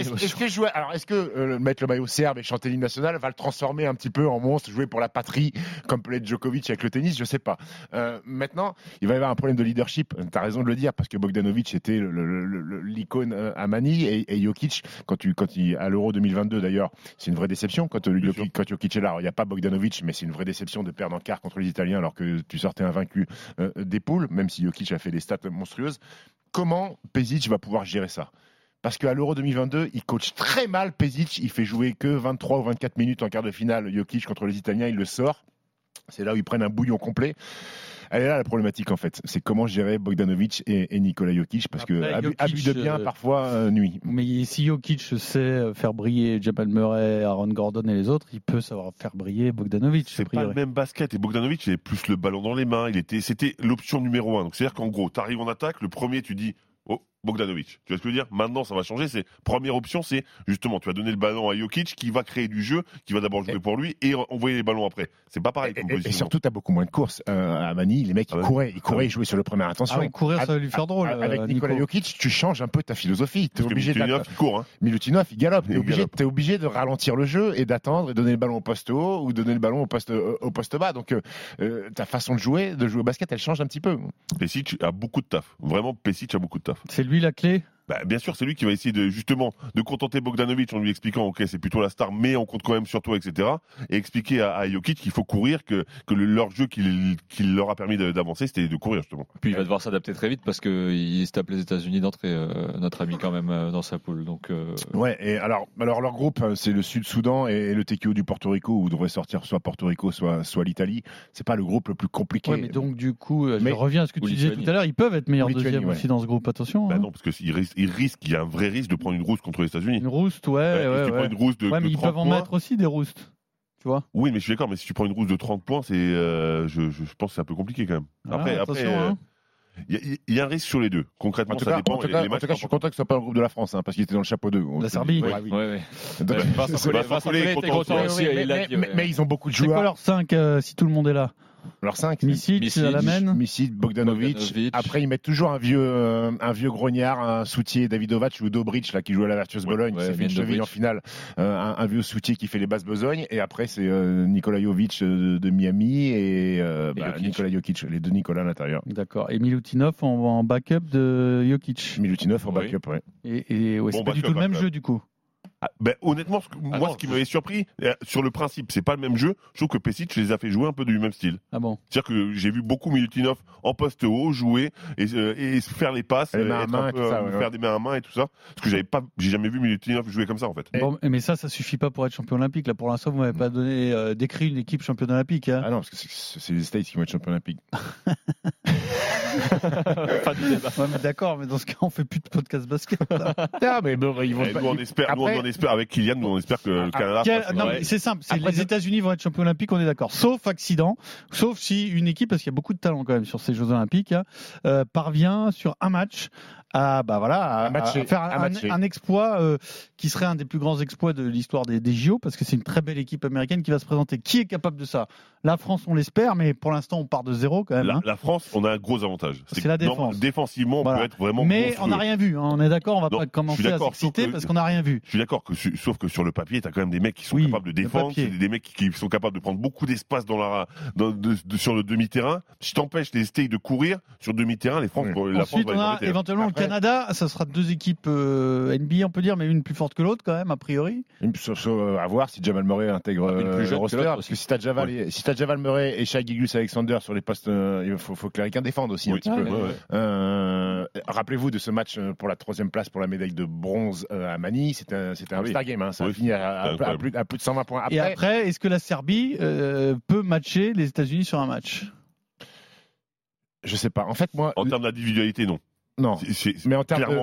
est-ce que mettre le maillot serbe et chanter l'hymne national va le transformer un petit peu en monstre, jouer pour la patrie, comme peut l'être Djokovic avec le tennis? Je sais pas. Maintenant, il va y avoir un problème de leadership. Tu as raison de le dire, parce que Bogdanovic était l'icône à Manille, et Jokic, à l'Euro 2022 d'ailleurs, c'est une vraie déception quand Jokic est là. Il n'y a pas Bogdanovic, mais c'est une vraie déception de perdre en quart contre les Italiens alors que tu sortais invaincu des poules, même si Jokic a fait des stats monstrueuse. Comment Pezic va pouvoir gérer ça? Parce qu'à l'Euro 2022, il coach très mal Pezic, il fait jouer que 23 ou 24 minutes en quart de finale. Jokic contre les Italiens, il le sort. C'est là où ils prennent un bouillon complet. Elle est là la problématique en fait. C'est comment gérer Bogdanovic et Nikola Jokic, parce que abus de bien parfois nuit. Mais si Jokic sait faire briller Jamal Murray, Aaron Gordon et les autres, il peut savoir faire briller Bogdanovic. C'est pas le même basket, et Bogdanovic il avait plus le ballon dans les mains. C'était l'option numéro 1. Donc c'est-à-dire qu'en gros, tu arrives en attaque, le premier tu dis Bogdanovic. Tu vois ce que je veux dire? Maintenant, ça va changer. Première option, c'est justement, tu vas donner le ballon à Jokic, qui va créer du jeu, qui va d'abord jouer pour lui et envoyer les ballons après. C'est pas pareil. Et surtout, tu as beaucoup moins de courses. À Manille, les mecs, ils couraient, ils jouaient sur le premier intention. Courir, ça va lui faire drôle. Avec Nikola Jokic, tu changes un peu ta philosophie. T'es obligé Milutinov, il court. Milutinov, il galope. T'es obligé de ralentir le jeu et d'attendre et donner le ballon au poste haut ou donner le ballon au poste bas. Donc, ta façon de jouer au basket, elle change un petit peu. Pezic a beaucoup de taf. Vraiment, Pezic a beaucoup de taf. C'est lui la clé? Bien sûr, c'est lui qui va essayer de contenter Bogdanovic en lui expliquant, ok, c'est plutôt la star, mais on compte quand même sur toi, etc. Et expliquer à Jokic qu'il faut courir, que leur jeu qui leur a permis d'avancer, c'était de courir, justement. Puis il va devoir s'adapter très vite parce qu'il se tape les États-Unis d'entrée, notre ami quand même, dans sa poule. Donc, Ouais, et alors leur groupe, c'est le Sud-Soudan et le TQO du Porto Rico, où devrait sortir soit Porto Rico, soit l'Italie. C'est pas le groupe le plus compliqué. Ouais, mais donc, du coup, je reviens à ce que tu disais tout à l'heure, ils peuvent être meilleurs deuxième aussi dans ce groupe, attention. Non, parce qu'il y a un vrai risque de prendre une rousse contre les États-Unis. Une rousse, tu prends une rousse de mais ils peuvent en mettre aussi des roustes. Tu vois? Oui, mais je suis d'accord, mais si tu prends une rousse de 30 points, je pense que c'est un peu compliqué quand même. Après, il y a un risque sur les deux. Concrètement, ça dépend. En tout cas, je suis content que ce soit pas le groupe de la France, parce qu'il était dans le chapeau 2. La Serbie. Mais ils ont beaucoup de joueurs. C'est quoi leur 5 si tout le monde est là? Alors 5, Micic, Bogdanovic. Après, ils mettent toujours un vieux grognard, un soutier, Davidovac ou Dobric, là, qui joue à la Virtus Bologne, qui s'est fait une cheville en finale. Un vieux soutier qui fait les basses besognes. Et après, c'est Nikola Jovic de Miami et Nikola Jokic, les deux Nicolas à l'intérieur. D'accord. Et Milutinov en backup de Jokic. Milutinov en backup, ouais. Et c'est pas du tout le même jeu, du coup. Honnêtement, ce qui m'avait surpris, sur le principe, c'est pas le même jeu. Je trouve que Pesic les a fait jouer un peu du même style. Ah bon? C'est-à-dire que j'ai vu beaucoup Milutinov en poste haut jouer et faire les passes, faire des mains à main et tout ça. Parce que j'ai jamais vu Milutinov jouer comme ça en fait. Bon, mais ça suffit pas pour être champion olympique. Là, pour l'instant, vous m'avez pas décrit une équipe championne olympique. Hein. Ah non, parce que c'est les States qui vont être champions olympiques. Pas de débat. Ouais, mais d'accord, mais dans ce cas, on fait plus de podcast basket. Mais bon, ils vont. Nous, on espère avec Kylian, nous on espère que le Canada. Non, mais c'est simple. Les États-Unis vont être champions olympiques, on est d'accord. Sauf accident, sauf si une équipe, parce qu'il y a beaucoup de talent quand même sur ces Jeux olympiques, parvient sur un match à faire un exploit qui serait un des plus grands exploits de l'histoire des JO, parce que c'est une très belle équipe américaine qui va se présenter. Qui est capable de ça? La France, on l'espère, mais pour l'instant, on part de zéro quand même. La France, on a un gros avantage. C'est la défense. Défensivement, on peut être vraiment. Mais monstrueux. on n'a rien vu. Hein. On est d'accord, on va pas commencer à s'exciter parce qu'on n'a rien vu. Je suis d'accord sauf que sur le papier, tu as quand même des mecs qui sont capables de défendre, des mecs qui sont capables de prendre beaucoup d'espace sur le demi-terrain. Si t'empêches les States de courir sur demi-terrain, la France Ensuite, on a éventuellement le Canada. Ça sera deux équipes NBA, on peut dire, mais une plus forte que l'autre quand même, a priori. À voir si Jamal Murray intègre le roster. Parce que si t'as Jamal Murray et Shai Gilgeous-Alexander sur les postes, il faut que quelqu'un défende aussi un petit peu. Rappelez-vous de ce match pour la 3e place pour la médaille de bronze à Manille. C'était un All-Star Game. Hein. Ça a fini à plus de 120 points. Et après, est-ce que la Serbie peut matcher les États-Unis sur un match? Je sais pas. En fait, moi, en termes d'individualité, non. Non, mais en termes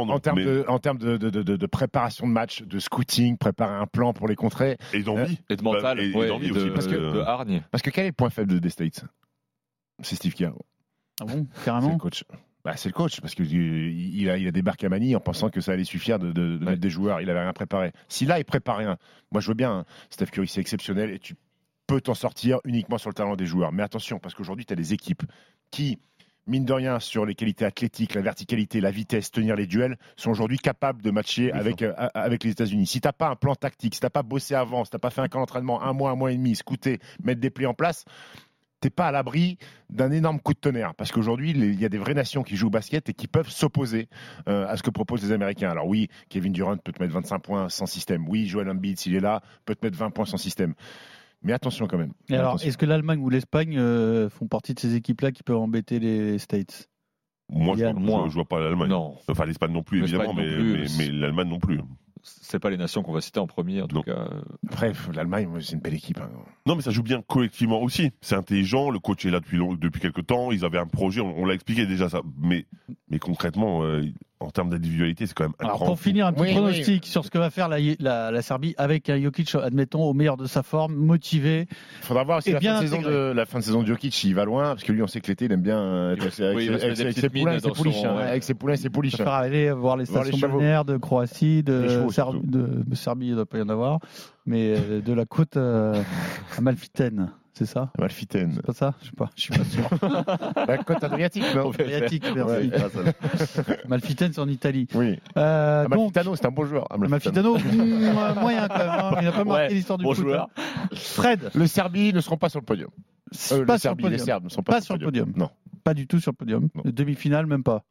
de préparation de match, de scouting, préparer un plan pour les contrées. Et d'envie. Et de mental. Et d'envie aussi. De hargne. Parce que quel est le point faible des States? C'est Steve Kerr. Ah bon, carrément? C'est le coach. C'est le coach, parce qu'il a débarqué à Manille en pensant que ça allait suffire de mettre des joueurs. Il avait rien préparé. Si là, il prépare rien, moi je veux bien, Steph Curry, c'est exceptionnel et tu peux t'en sortir uniquement sur le talent des joueurs. Mais attention, parce qu'aujourd'hui, tu as des équipes qui, mine de rien, sur les qualités athlétiques, la verticalité, la vitesse, tenir les duels, sont aujourd'hui capables de matcher avec les États-Unis. Si tu n'as pas un plan tactique, si tu n'as pas bossé avant, si tu n'as pas fait un camp d'entraînement, un mois et demi, scouter, mettre des plis en place, t'es pas à l'abri d'un énorme coup de tonnerre. Parce qu'aujourd'hui, il y a des vraies nations qui jouent au basket et qui peuvent s'opposer à ce que proposent les Américains. Alors oui, Kevin Durant peut te mettre 25 points sans système. Oui, Joel Embiid, s'il est là, peut te mettre 20 points sans système. Mais attention quand même. Et alors, est-ce que l'Allemagne ou l'Espagne font partie de ces équipes-là qui peuvent embêter les States? Moi, je vois pas l'Allemagne. Non. Enfin, l'Espagne non plus, évidemment, mais l'Allemagne non plus. C'est pas les nations qu'on va citer en premier, en tout cas. Bref, l'Allemagne, c'est une belle équipe. Hein. Non, mais ça joue bien collectivement aussi. C'est intelligent. Le coach est là depuis quelques temps. Ils avaient un projet. On l'a expliqué déjà ça. Mais concrètement, en termes d'individualité, c'est quand même Alors, pour finir, un petit pronostic sur ce que va faire la Serbie avec un Jokic, admettons, au meilleur de sa forme, motivé. Il faudra voir si la fin de saison de Jokic, il va loin, parce que lui, on sait que l'été, il aime bien avec ses poulains et ses pouliches. Avec ses poulins et ses pouliches. Il va aller voir les stations balnéaires de Croatie, de Serbie, il ne doit pas y en avoir, mais de la côte à Malfitaine. C'est ça? Malfitaine. C'est pas ça? Je suis pas sûr. La côte adriatique, non? Adriatique, merci. Malfitaine, c'est en Italie. Oui. Malfitano, c'est un bon joueur. Malfitano, moyen quand même. Hein. Il n'a pas marqué l'histoire du foot. Joueur. Fred. Les Serbes ne seront pas sur le podium. Les Serbes ne sont pas sur le podium. Non. Pas du tout sur le podium. Demi-finale, même pas.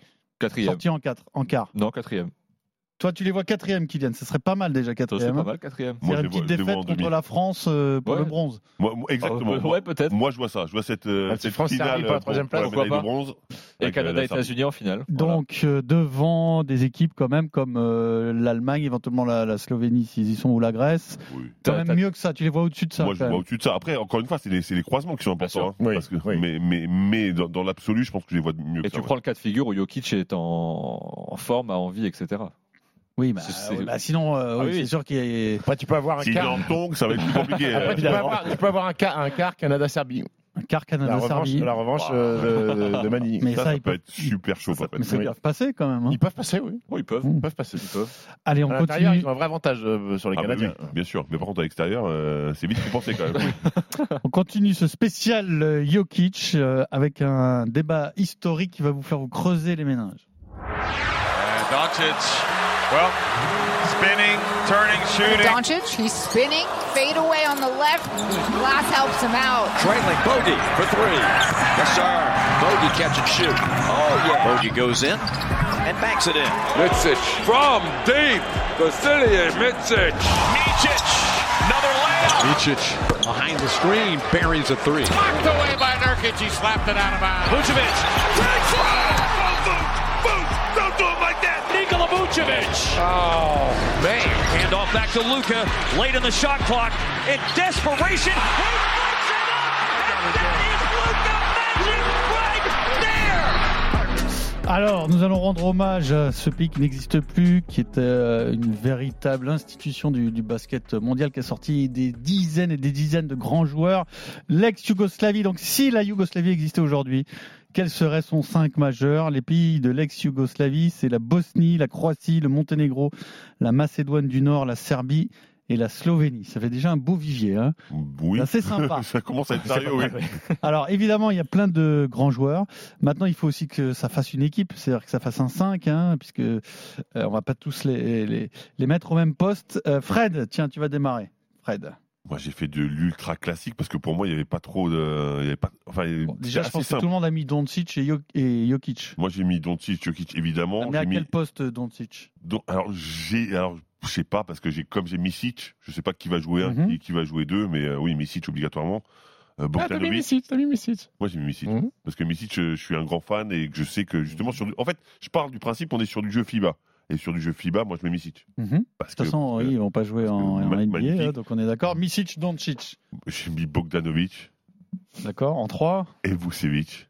4e. Sorti en quart. Non, 4e. Toi, tu les vois 4e, Kylian. Ce serait pas mal déjà 4e. C'est pas mal 4e. C'est une petite défaite contre la France pour le bronze. Exactement. Ouais, peut-être. Moi, je vois ça. Je vois cette finale pour la 3e place. Pourquoi pas. De bronze. Et Canada-États-Unis en finale. Donc, devant des équipes quand même comme l'Allemagne, éventuellement la Slovénie s'ils y sont, ou la Grèce. Oui. Quand même mieux que ça. Tu les vois au-dessus de ça. Moi, je vois au-dessus de ça. Après, encore une fois, c'est les croisements qui sont importants. Oui. Mais dans l'absolu, je pense que je les vois mieux que ça. Et tu prends le cas de figure où Jokic est en forme, a envie, etc. Oui, sinon, c'est sûr qu'il y a... Après, tu peux avoir un quart. Ça va être plus compliqué. Après, tu peux avoir un quart Canada-Serbie. Un quart Canada-Serbie. La revanche de Manille. Mais ça peut être super chaud. Mais ça peut passer quand même. Hein. Ils peuvent passer, oui. Oui, ils peuvent. passer. Allez, on continue. Ils ont un vrai avantage sur les Canadiens. Oui, bien sûr. Mais par contre, à l'extérieur, c'est vite compensé quand même. On continue ce spécial Jokic avec un débat historique qui va vous faire vous creuser les méninges. Doncic, well, spinning, turning, shooting. Doncic, he's spinning, fade away on the left. Glass helps him out. Trailing Bogey for three. Yes, sir. Bogey catch and shoot. Oh, yeah. Bogey goes in. and banks it in. Micic from deep. Vasilije Micic. Micic, another layup. Micic behind the screen, buries a three. Blocked away by Nurkic, he slapped it out of bounds. Vucevic, takes one. Boom, don't do it like that. Nikola Vucevic. Oh, man. Hand off back to Luka, late in the shot clock. In desperation, he puts it up. And that is Luka Magic right there. Alors, nous allons rendre hommage à ce pays qui n'existe plus, qui est une véritable institution du basket mondial, qui a sorti des dizaines et des dizaines de grands joueurs. L'ex-Yougoslavie, donc si la Yougoslavie existait aujourd'hui, quels seraient son 5 majeurs? Les pays de l'ex-Yougoslavie, c'est la Bosnie, la Croatie, le Monténégro, la Macédoine du Nord, la Serbie et la Slovénie. Ça fait déjà un beau vivier, hein. Oui. C'est sympa. Ça commence à être sérieux, oui. Alors, évidemment, il y a plein de grands joueurs. Maintenant, il faut aussi que ça fasse une équipe, c'est-à-dire que ça fasse un 5, hein, puisque on va pas tous les mettre au même poste. Fred, tiens, tu vas démarrer. Fred. Moi, j'ai fait de l'ultra classique parce que pour moi, il n'y avait pas trop de. Il y avait pas... Enfin, déjà, je pense que tout le monde a mis Doncic et Jokic. Moi, j'ai mis Doncic, Jokic, évidemment. Mais à quel poste Doncic? Alors, je sais pas parce que comme j'ai Micic, je sais pas qui va jouer un, qui va jouer deux, mais oui, Micic obligatoirement. T'as mis Micic. Moi, j'ai mis Micic parce que Micic, je suis un grand fan et que je sais que justement en fait, je parle du principe, on est sur du jeu FIBA. Et sur du jeu FIBA, moi je mets Micic. De toute façon, ils vont pas jouer en NBA, donc on est d'accord. Micic, Doncic. J'ai mis Bogdanovic. D'accord, en 3. Et Vucevic.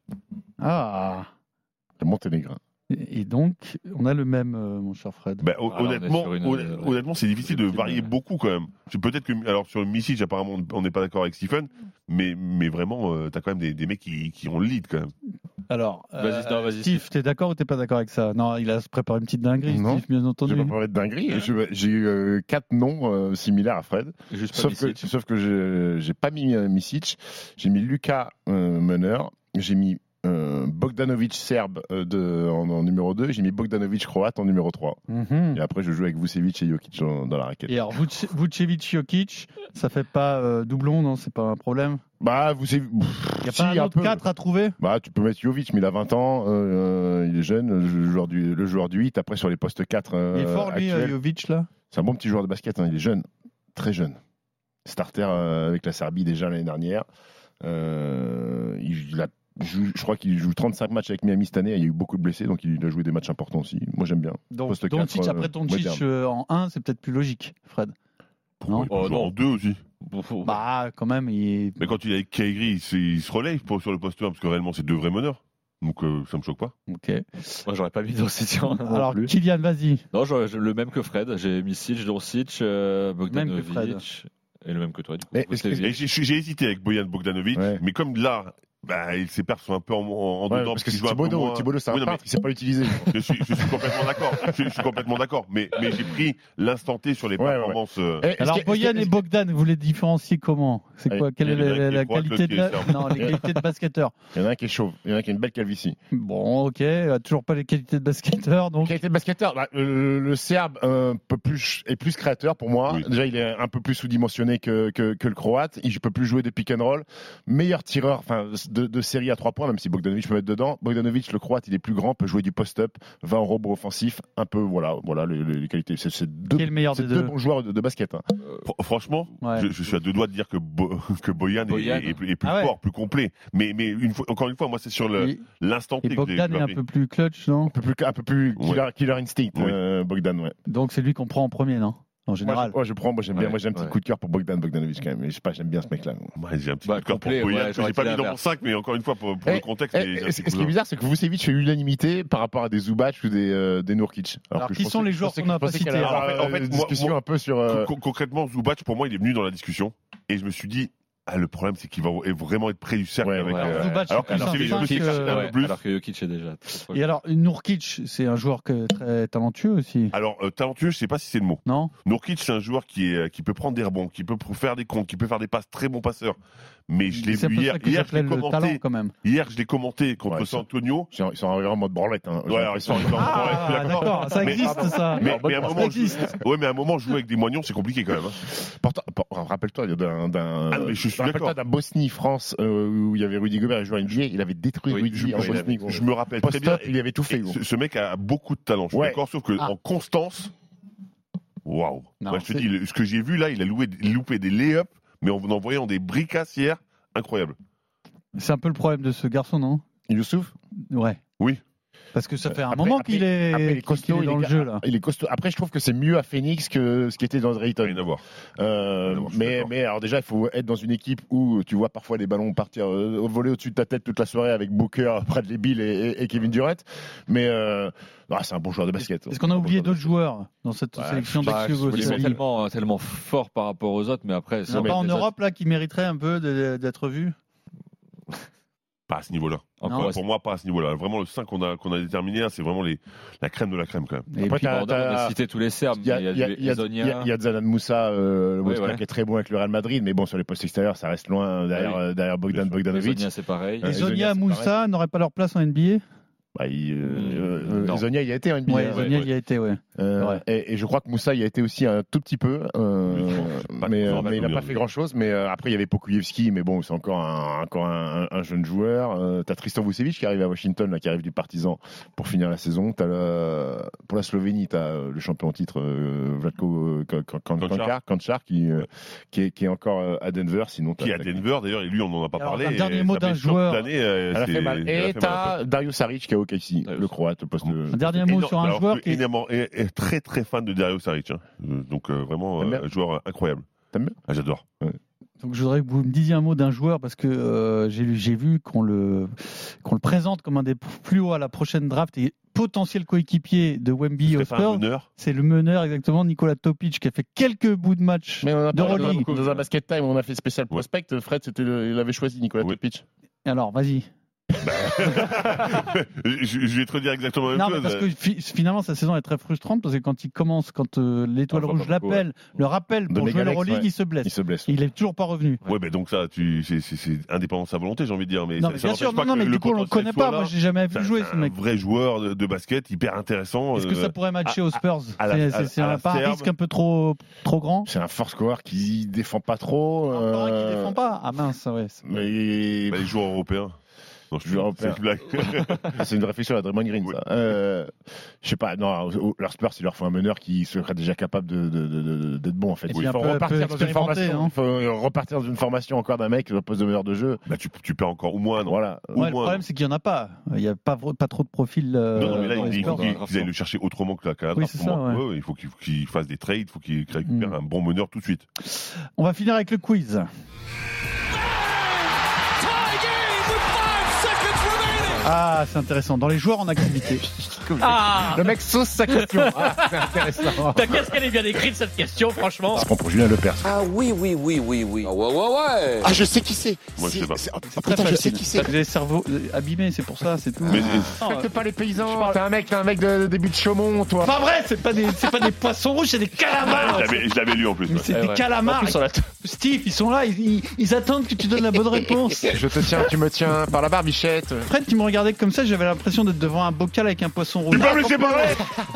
Ah. Le Monténégrin. Et donc, on a le même, mon cher Fred. Honnêtement, c'est difficile de varier beaucoup quand même. Peut-être que, alors sur le Micic, apparemment, on n'est pas d'accord avec Stephen, mais vraiment, t'as quand même des mecs qui ont le lead quand même. Alors, vas-y, Steve, t'es d'accord ou t'es pas d'accord avec ça? Non, il a préparé une petite dinguerie, non, Steve, bien entendu. J'ai pas préparé de dinguerie. J'ai eu 4 noms similaires à Fred. Sauf que j'ai pas mis Micic. J'ai mis Luka meneur. J'ai mis Bogdanovic serbe en numéro 2, j'ai mis Bogdanovic croate en numéro 3. Et après je joue avec Vucevic et Jokic dans la raquette. Et alors Vucevic, Jokic, ça fait pas doublon, non? C'est pas un problème? Bah, Vucevic, il y a pas un autre 4 à trouver? Bah, tu peux mettre Jovic, mais il a 20 ans, il est jeune, le joueur du 8, après sur les postes 4 il est fort lui, Jovic là? C'est un bon petit joueur de basket, hein, il est jeune, très jeune. Starter avec la Serbie déjà l'année dernière. Je crois qu'il joue 35 matchs avec Miami cette année. Il y a eu beaucoup de blessés, donc il a joué des matchs importants aussi. Moi, j'aime bien. Donc, Doncic après Doncic en 1, c'est peut-être plus logique, Fred. Non, en 2 aussi. Bah, quand même. Mais quand il est avec Kairi, il se relève sur le poste 1, parce que réellement, c'est 2 vrais meneurs. Donc, ça me choque pas. Ok. Moi, j'aurais pas mis Doncic. Alors, Kylian, vas-y. Non, le même que Fred. J'ai mis Doncic, Bogdanovic. Et le même que toi, du coup. J'ai hésité avec Bojan Bogdanovic, mais comme là, ses perfs sont un peu en dedans. Parce que Thibodeau, c'est un peintre, il ne sait pas l'utiliser. Je suis complètement d'accord. Je suis complètement d'accord. Mais j'ai pris l'instant T sur les performances. Alors, Bojan et Bogdan, vous les différenciez comment? C'est quoi? Quelle est la qualité de basketteur? Il y en a un qui est chauve, il y en a un qui a une belle calvitie. Bon, ok. Toujours pas les qualités de basketteur. Donc. Qualité de basketteur, le Serbe est plus créateur pour moi. Oui. Déjà, il est un peu plus sous-dimensionné que le Croate. Il ne peut plus jouer de pick and roll. Meilleur tireur, de série à 3 points, même si Bogdanovic peut mettre dedans. Bogdanovic, le Croate, il est plus grand, peut jouer du post-up, va en rebond offensif, un peu, voilà les qualités. C'est deux bons joueurs de basket. Hein. Franchement, je suis à 2 doigts de dire que Bojan est plus fort, plus complet. Mais encore une fois, moi, c'est sur l'instant T. Et Bogdan est un peu plus clutch, non? Un peu plus killer instinct, Bogdan, ouais. Donc c'est lui qu'on prend en premier, non? En général. Moi, j'aime bien. Moi, j'ai un petit coup de cœur pour Bogdanovic quand même. Mais je sais pas, j'aime bien ce mec-là. Moi, j'ai un petit coup de cœur pour Bojan. J'ai pas mis dans mon 5, mais encore une fois, pour le contexte. Ce qui est bizarre, c'est que Vucevic fait l'unanimité par rapport à des Zubac ou des Nurkic. Alors qui sont les joueurs qu'on n'a pas cités? En fait, discussion un peu sur. Concrètement, Zubac, pour moi, il est venu dans la discussion. Et je me suis dit, le problème, c'est qu'il va vraiment être près du cercle. Alors que Jokic est déjà. Et alors, Nurkic, c'est un joueur très talentueux aussi. Alors, talentueux, je sais pas si c'est le mot. Non. Nurkic, c'est un joueur qui peut prendre des rebonds, qui peut faire des comptes, qui peut faire des passes, très bon passeur. Mais je l'ai vu hier. Hier, je l'ai commenté contre San Antonio. Ils sont arrivés en mode branlette. Ils sont arrivés en mode branlette. D'accord, ça existe ça. Mais à un moment, jouer avec des moignons, c'est compliqué quand même. Rappelle-toi d'un. Je suis je me rappelle pas d'un Bosnie-France où il y avait Rudy Gobert et joueur NBA, il avait détruit Rudy en Bosnie. Je me rappelle très bien. Il avait tout fait. Ce mec a beaucoup de talent. Je suis d'accord, sauf qu'en constance, waouh. Moi, je te dis, ce que j'ai vu là, il a loupé des lay-ups, mais en envoyant des bricassières incroyables. C'est un peu le problème de ce garçon, non? Youssouf? Ouais. Oui. Parce que ça fait un moment qu'il est costaud dans le jeu là. Il est costaud. Après, je trouve que c'est mieux à Phoenix que ce qui était dans Drayton. Rien à voir. Mais alors déjà, il faut être dans une équipe où tu vois parfois les ballons partir voler au-dessus de ta tête toute la soirée avec Booker, Bradley Beal et Kevin Durant. Mais c'est un bon joueur de basket. Est-ce qu'on a oublié d'autres joueurs dans cette sélection d'Axios? Ils sont tellement forts par rapport aux autres, mais après. Il n'y en a pas en Europe là qui mériterait un peu d'être vu? Pas à ce niveau-là. Pour moi, pas à ce niveau-là. Vraiment, le 5 qu'on a déterminé, c'est vraiment la crème de la crème, quand même. Et puis, on a cité tous les Serbes. Il y a Zanan Moussa, qui est très bon avec le Real Madrid, mais bon, sur les postes extérieurs, ça reste loin derrière Bogdanovic. Zonia, c'est pareil. Et Zonia, Moussa n'auraient pas leur place en NBA? Zonia y a été en NBA. Ouais, Zonia y a été, ouais. Et je crois que Moussa y a été aussi un tout petit peu, mais il n'a pas fait grand-chose. Mais après, il y avait Pokuevski, mais bon, c'est encore un jeune joueur. T'as Tristan Vucevic qui arrive à Washington, là, qui arrive du Partizan pour finir la saison. Pour la Slovénie, t'as le champion en titre Vlatko Kančar qui est encore à Denver. Sinon, qui est à Denver, d'ailleurs, et lui, on n'en a pas parlé. Un dernier mot d'un joueur. Elle a fait mal. Et t'as Dario Saric qui est ici, le Croate, le poste de... Un dernier mot sur un joueur qui est très très fan de Dario Saric. Donc vraiment un joueur incroyable. T'aimes bien? J'adore. Ouais. Donc je voudrais que vous me disiez un mot d'un joueur parce que j'ai vu qu'on le présente comme un des plus hauts à la prochaine draft et potentiel coéquipier de Wemby au Spurs. C'est le meneur exactement, Nikola Topic, qui a fait quelques bouts de match d'Euroleague. Dans un basket time, on a fait spécial prospect. Fred, il avait choisi Nikola Topic. Alors, vas-y. Je vais te redire exactement la même chose. Parce que finalement sa saison est très frustrante parce que quand l'Étoile Rouge le rappelle pour jouer l'Euroleague, il se blesse. Il est toujours pas revenu. Ouais, mais donc ça, c'est indépendant de sa volonté, j'ai envie de dire. Mais non, mais bien sûr, mais du coup on le connaît pas. Moi, j'ai jamais vu jouer ce mec. Un vrai joueur de basket, hyper intéressant. Est-ce que ça pourrait matcher aux Spurs? C'est pas un risque un peu trop grand? C'est un force score qui défend pas trop. Qui défend pas. Ah mince, ouais. Mais les joueurs européens. Non, c'est une réflexion à Draymond Green, ça. Je sais pas, non, leur Spurs, il leur faut un meneur qui serait déjà capable d'être bon, en fait. Il faut repartir dans une formation. Il faut repartir dans une formation encore d'un mec au poste de meneur de jeu. Bah, tu perds encore au moins, non? Voilà. Le problème, c'est qu'il y en a pas. Il y a pas trop de profils. Non, mais là, il faut qu'ils aillent le chercher autrement que la draft. Oui, c'est ça. Il faut qu'il fasse des trades, il faut qu'il récupère un bon meneur tout de suite. On va finir avec le quiz. Ah, c'est intéressant. Dans les joueurs en activité. Ah, le mec sauce sa question. Ah, c'est intéressant. Qu'est-ce qu'elle est bien écrite cette question, franchement. C'est pour Julien Lepers. Ah oui. Ah ouais. Ah, je sais qui c'est. Moi, je sais pas. Putain, je sais qui c'est. Vous avez le cerveau abîmé, c'est pour ça, c'est tout. Mais respecte pas les paysans. T'es un mec de début de Chaumont, toi. Pas vrai, c'est pas des poissons rouges, c'est des calamars. Je l'avais lu en plus. C'est des calamars. Steve, ils sont là, ils attendent que tu donnes la bonne réponse. Je te tiens, tu me tiens par la barbichette. Fred, tu me regardais comme ça, j'avais l'impression d'être devant un bocal avec un poisson rouge. Tu peux me laisser parler.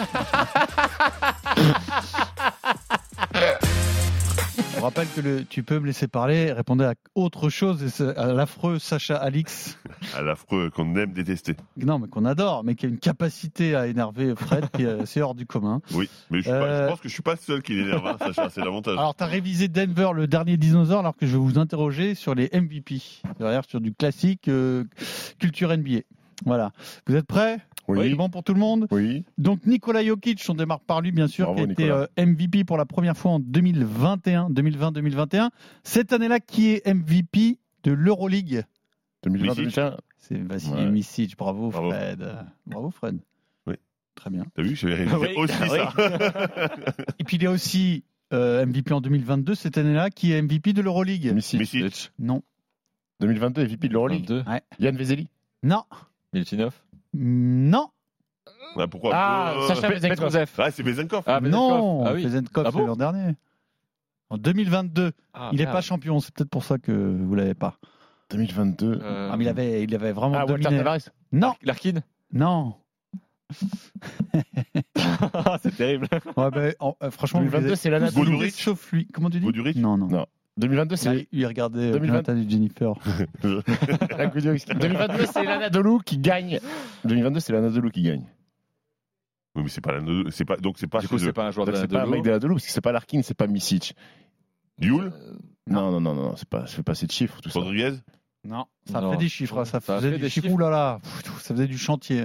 Je rappelle que tu peux me laisser parler, répondez à autre chose, à l'affreux Sacha Alix. À l'affreux qu'on aime détester. Non, mais qu'on adore, mais qui a une capacité à énerver Fred, qui est assez hors du commun. Oui, mais je pense que je suis pas seul qui l'énerve, hein, Sacha, c'est l'avantage. Alors, tu as révisé Denver, le dernier dinosaure, alors que je vais vous interroger sur les MVP, c'est-à-dire sur du classique culture NBA. Voilà. Vous êtes prêts? Oui. C'est bon pour tout le monde? Oui. Donc, Nikola Jokic, on démarre par lui, bien sûr, bravo, qui a été MVP pour la première fois en 2020-2021. Cette année-là, qui est MVP de l'Euroleague? 2020-2021. C'est Vassili Micic. Bravo, Fred. Bravo, Fred. Oui. Très bien. T'as vu, j'avais réalisé aussi ça. Et puis, il y a aussi MVP en 2022, cette année-là, qui est MVP de l'Euroleague? Micic. Non. 2022, MVP de l'Euroleague. Ouais. Yann Vezeli. Non. Miltinov. Non. Ah, pourquoi? Sacha Vezenkov. Ah, c'est Vezenkov. Non, ah, oui. Vezenkov, c'est l'an dernier. En 2022. Il n'est pas champion, c'est peut-être pour ça que vous ne l'avez pas. 2022. Mais il avait vraiment dominé. Walter Tavares. Non. Larkin. Non. C'est terrible. Ouais, franchement, 2022, c'est l'année sauf lui. Comment tu dis? Voduric. Non. 2022, c'est. Il regardait Jonathan et Jennifer. 2022, c'est l'Anadolu qui gagne. 2022, c'est l'Anadolu qui gagne. Oui, mais c'est pas l'Anadolu. Donc, c'est pas. Du coup, c'est pas un joueur de C'est pas un mec de l'Anadolu, parce que c'est pas Larkin, c'est pas Misic. Yul Non, c'est pas. Je fais pas assez de chiffres, tout ça. Rodriguez Non, ça fait des chiffres. Ça faisait des chiffres. chiffres. Ouh là là, ça faisait du chantier.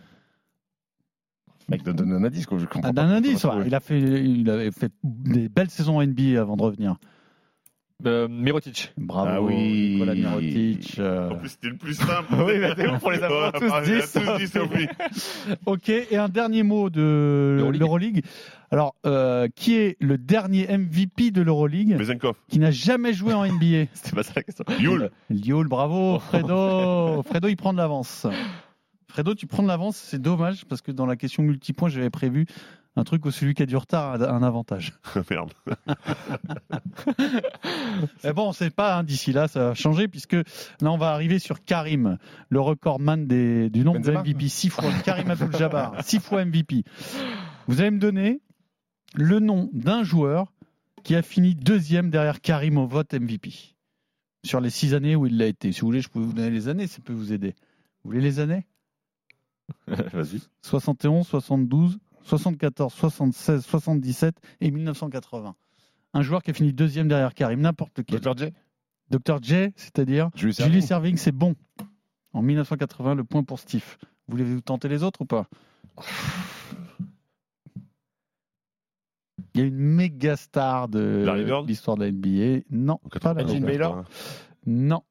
Mec, donne un indice, quoi. Je comprends pas. Un indice, ouais. Il avait fait des belles saisons NBA avant de revenir. Mirotic. Bravo, Ah oui. Nicolas Mirotic. En plus, c'était le plus simple. Oui, mais c'est bon pour les avoir tous 10. Ok, et un dernier mot de l'Euroleague. Alors, qui est le dernier MVP de l'Euroleague qui n'a jamais joué en NBA? C'était pas ça la question. Yul, bravo, Fredo. Fredo, il prend de l'avance. Fredo, tu prends de l'avance, c'est dommage, parce que dans la question multipoint, j'avais prévu un truc où celui qui a du retard a un avantage. Merde. Mais bon, c'est pas, d'ici là, ça va changer, puisque là, on va arriver sur Karim, le recordman du nombre de MVP, 6 fois. Karim Abdul-Jabbar, 6 fois MVP. Vous allez me donner le nom d'un joueur qui a fini 2e derrière Karim au vote MVP. Sur les 6 années où il l'a été. Si vous voulez, je peux vous donner les années, ça peut vous aider. Vous voulez les années? Vas-y. 71, 72, 74, 76, 77 et 1980. Un joueur qui a fini 2e derrière Karim, n'importe lequel. Dr. J, c'est-à-dire Julius Erving, c'est bon. En 1980, le point pour Steve. Voulez-vous tenter les autres ou pas? Il y a une méga star de l'histoire de la NBA. Non, pas la Elgin Baylor. Non.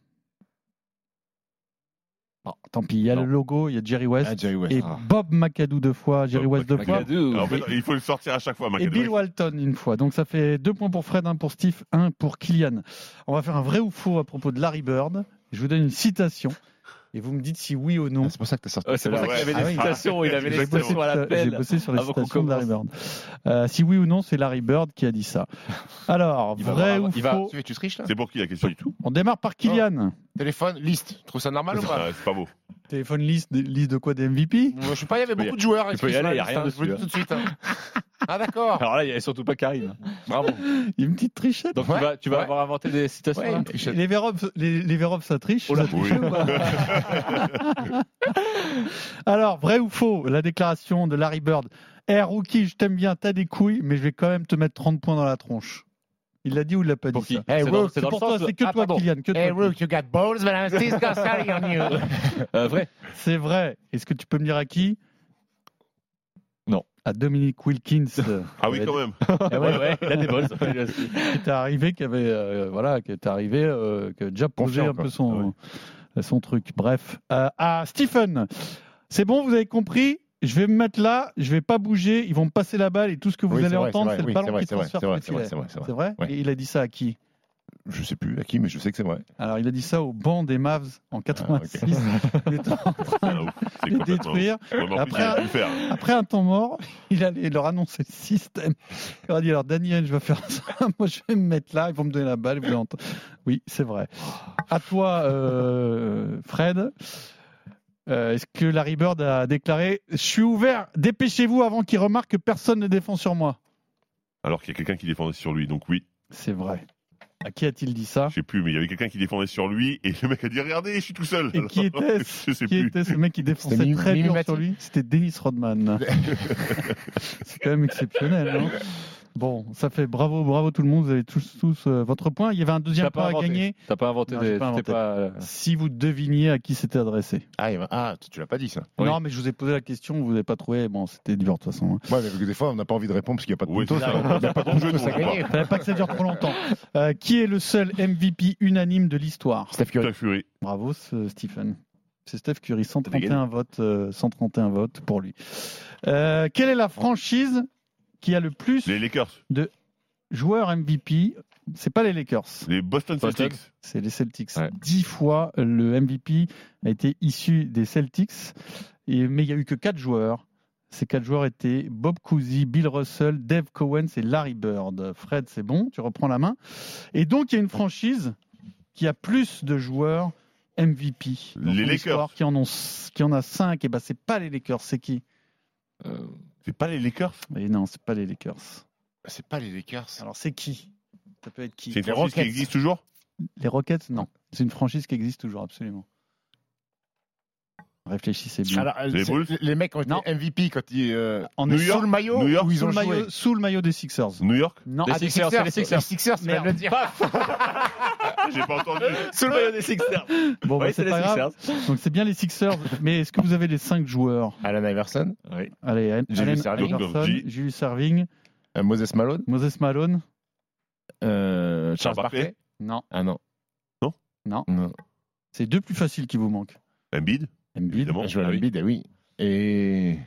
Bon, tant pis, il y a le logo, il y a Jerry West, et Bob McAdoo 2 fois, Jerry West 2 fois. En fait, il faut le sortir à chaque fois, McAdoo. Et Bill Walton 1 fois. Donc ça fait 2 points pour Fred, 1 pour Steve, 1 pour Kylian. On va faire un vrai ou faux à propos de Larry Bird. Je vous donne une citation. Et vous me dites si oui ou non. C'est pour ça que tu as sorti. C'est pour ça qu'il y avait des citations. Il avait les citations à l'appel. J'ai bossé sur les citations de Larry Bird. Si oui ou non, c'est Larry Bird qui a dit ça. Alors, vrai ou faux? Tu triches là? C'est pour qui la question du tout? On démarre par Kylian. Téléphone, liste. Tu trouves ça normal ou pas? C'est pas beau. Téléphone liste de quoi? Des MVP? Je sais pas, il y avait beaucoup de joueurs. Tu peux y aller, il n'y a rien dessus. Je vous dis tout de suite. Ah d'accord. Alors là, il n'y avait surtout pas Karim. Bravo. Il y a une petite trichette. Donc tu vas avoir inventé des citations. Les Vérov, ça triche. Oh là, oui. Alors, vrai ou faux, la déclaration de Larry Bird. Rookie, je t'aime bien, t'as des couilles, mais je vais quand même te mettre 30 points dans la tronche. Il l'a dit ou il l'a pas dit ça? C'est pour toi, c'est que toi, Kylian. Hey, Rook, you got balls, but I'm still got starting on you. Vrai. C'est vrai. Est-ce que tu peux me dire à qui? Non. À Dominique Wilkins. Ah oui, quand même. Ouais, il a des balls. Qui était arrivé, qui a déjà posé un peu son truc. Bref. Stephen, c'est bon, vous avez compris? Je vais me mettre là, je vais pas bouger, ils vont me passer la balle et tout ce que vous allez entendre, c'est le ballon qui transfère le filet. C'est vrai? Et il a dit ça à qui? Je sais plus à qui, mais je sais que c'est vrai. Alors, il a dit ça au banc des Mavs en 86. Il était en train de les détruire. Après un temps mort, il allait leur annoncer le système. Il leur a dit, alors Daniel, je vais faire ça. Moi, je vais me mettre là, ils vont me donner la balle. Vous allez entendre. Oui, c'est vrai. À toi, Fred. Est-ce que Larry Bird a déclaré « Je suis ouvert, dépêchez-vous avant qu'il remarque que personne ne défend sur moi ». Alors qu'il y a quelqu'un qui défendait sur lui, donc oui. C'est vrai. À qui a-t-il dit ça? Je sais plus, mais il y avait quelqu'un qui défendait sur lui et le mec a dit regardez, je suis tout seul. Et qui était-ce? Était ce mec qui défonçait très dur sur lui? C'était Dennis Rodman. C'est quand même exceptionnel, non? Bon, ça fait bravo tout le monde, vous avez tous votre point. Il y avait un deuxième point à gagner. T'as pas inventé Si vous deviniez à qui c'était adressé. Ah, tu l'as pas dit ça. Non, mais je vous ai posé la question, vous n'avez pas trouvé. Bon, c'était dur de toute façon. Ouais, mais des fois, on n'a pas envie de répondre parce qu'il n'y a pas de puntos. Il n'y a pas de jeu à gagner. Il fallait pas que ça dure trop longtemps. Qui est le seul MVP unanime de l'histoire? Steph Curry. Bravo, Stephen. C'est Steph Curry, 131 votes pour lui. Quelle est la franchise qui a le plus de joueurs MVP? C'est pas les Lakers. Les Boston Celtics. C'est les Celtics. Ouais. 10 fois le MVP a été issu des Celtics. Mais il n'y a eu que 4 joueurs. Ces 4 joueurs étaient Bob Cousy, Bill Russell, Dave Cowens et Larry Bird. Fred, c'est bon, tu reprends la main. Et donc, il y a une franchise qui a plus de joueurs MVP. Les Lakers. Qui en a 5. Et ben, c'est pas les Lakers. C'est qui? C'est pas les Lakers? Mais non, c'est pas les Lakers. C'est pas les Lakers. Alors, c'est qui? Ça peut être qui? C'est une franchise qui existe toujours? Les Rockets, non. C'est une franchise qui existe toujours, absolument. Réfléchissez bien. Alors, les mecs ont été MVP quand ils sous le maillot. New York, ils ont joué sous le maillot des Sixers. New York. Non, les Sixers, c'est les Sixers. Les Sixers, tu viens de le dire. J'ai pas entendu. Sous le maillot des Sixers. Bon, Oui, c'est pas grave. Donc c'est bien les Sixers. Mais est-ce que vous avez les 5 joueurs? Allen Iverson. Oui. Allez, Allen Iverson, Julius Erving, Moses Malone. Charles Barkley. Non. Ah non. Non. C'est 2 plus faciles qui vous manquent. Embiid. Évidemment. Je vois Embiid, oui. Et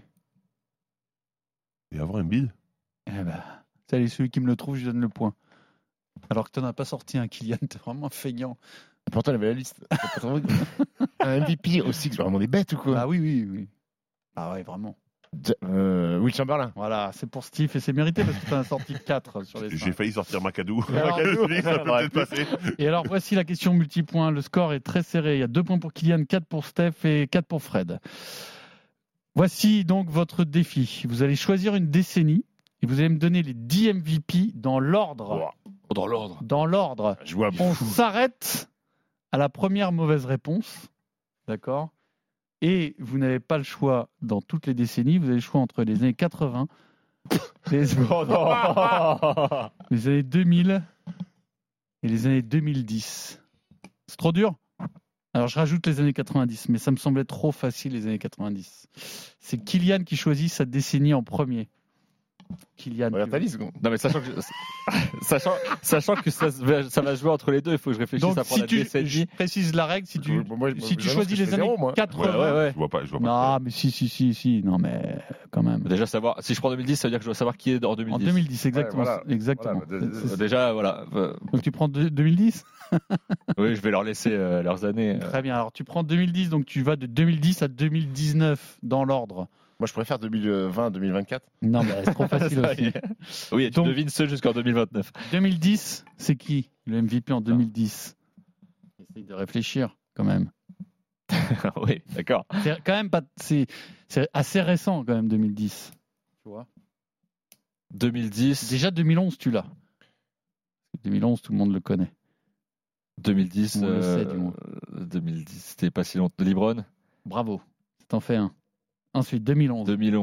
avant Embiid. C'est celui qui me le trouve, je lui donne le point. Alors que tu n'en as pas sorti un, Kylian, t'es vraiment feignant. Pourtant, il avait la liste. Un MVP aussi, c'est vraiment des bêtes ou quoi? Ah oui. Ah ouais, vraiment. Will Chamberlain. Voilà, c'est pour Steve et c'est mérité parce que tu en as sorti 4 sur les 5. J'ai failli sortir Macadou. Alors, ça peut peut-être passer. Et alors, voici la question multipoint. Le score est très serré. Il y a 2 points pour Kylian, 4 pour Steph et 4 pour Fred. Voici donc votre défi. Vous allez choisir une décennie et vous allez me donner les 10 MVP dans l'ordre. Dans l'ordre. On s'arrête à la première mauvaise réponse. D'accord? Et vous n'avez pas le choix dans toutes les décennies. Vous avez le choix entre les années 80, les années 2000 et les années 2010. C'est trop dur? Alors je rajoute les années 90, mais ça me semblait trop facile les années 90. C'est Kylian qui choisit sa décennie en premier. Kylian. Regarde ta liste. Non mais sachant que ça va jouer entre les deux, il faut que je réfléchisse donc, à prendre la décennie. Je précise la règle, si tu choisis les années 80. Ouais. Je vois pas. Non, mais si. Non, mais quand même. Déjà savoir, si je prends 2010, ça veut dire que je dois savoir qui est en 2010. En 2010, exactement. Ouais, voilà. Exactement. Voilà, déjà, voilà. Donc tu prends 2010? Oui, je vais leur laisser leurs années. Très bien. Alors tu prends 2010, donc tu vas de 2010 à 2019 dans l'ordre. Moi, je préfère 2020-2024. Non, mais c'est trop facile aussi. Oui, tu devines ceux jusqu'en 2029. 2010, c'est qui le MVP en 2010? Essaye de réfléchir, quand même. Oui, d'accord. C'est quand même pas. C'est assez récent, quand même, 2010. Tu vois? 2010. Déjà 2011, tu l'as. 2011, tout le monde le connaît. 2010. On le sait, du moins. 2010, c'était pas si longtemps. LeBron. Bravo. Ça t'en fait un. Ensuite, 2011.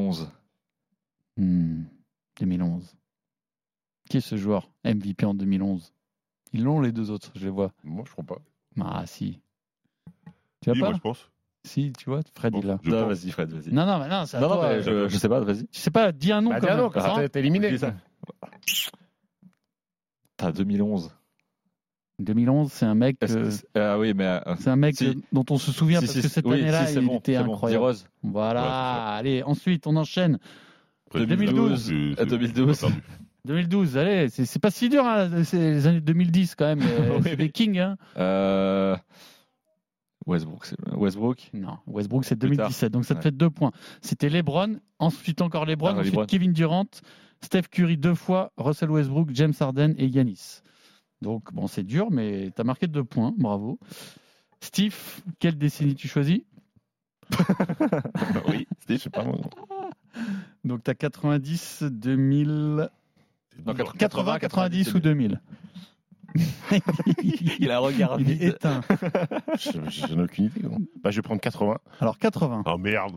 2011. Qui est ce joueur MVP en 2011? Ils l'ont, les deux autres, je les vois. Moi, je crois pas. Ah, si. Tu vois pas? Moi, je pense. Si, tu vois, Fred, il l'a. Non, vas-y, Fred, vas-y. Non, c'est à toi. Mais je sais pas, vas-y. Tu sais pas, dis un nom quand même. Quand t'es éliminé. T'as 2011. 2011, c'est un mec. Ah oui, mais. C'est un mec dont on se souvient parce que cette année-là, il était incroyable. Bon. Voilà, ouais, allez, ensuite, on enchaîne. 2012. 2012, allez, c'est pas si dur, hein, c'est les années 2010 quand même. C'est des kings. Hein. Westbrook. Non, Westbrook, c'est 2017, donc ça te fait 2 points. C'était LeBron, ensuite encore LeBron, ensuite LeBron. Kevin Durant, Steph Curry 2 fois, Russell Westbrook, James Harden et Giannis. Donc, bon, c'est dur, mais tu as marqué 2 points. Bravo. Steve, quelle décennie tu choisis? Oui, Steve, je sais pas moi. Donc, tu as 90, 2000. Non, 80, 90 ou 2000. Il a regardé. Il est éteint. J'en ai aucune idée. Bah, je vais prendre 80. Alors 80. Oh merde.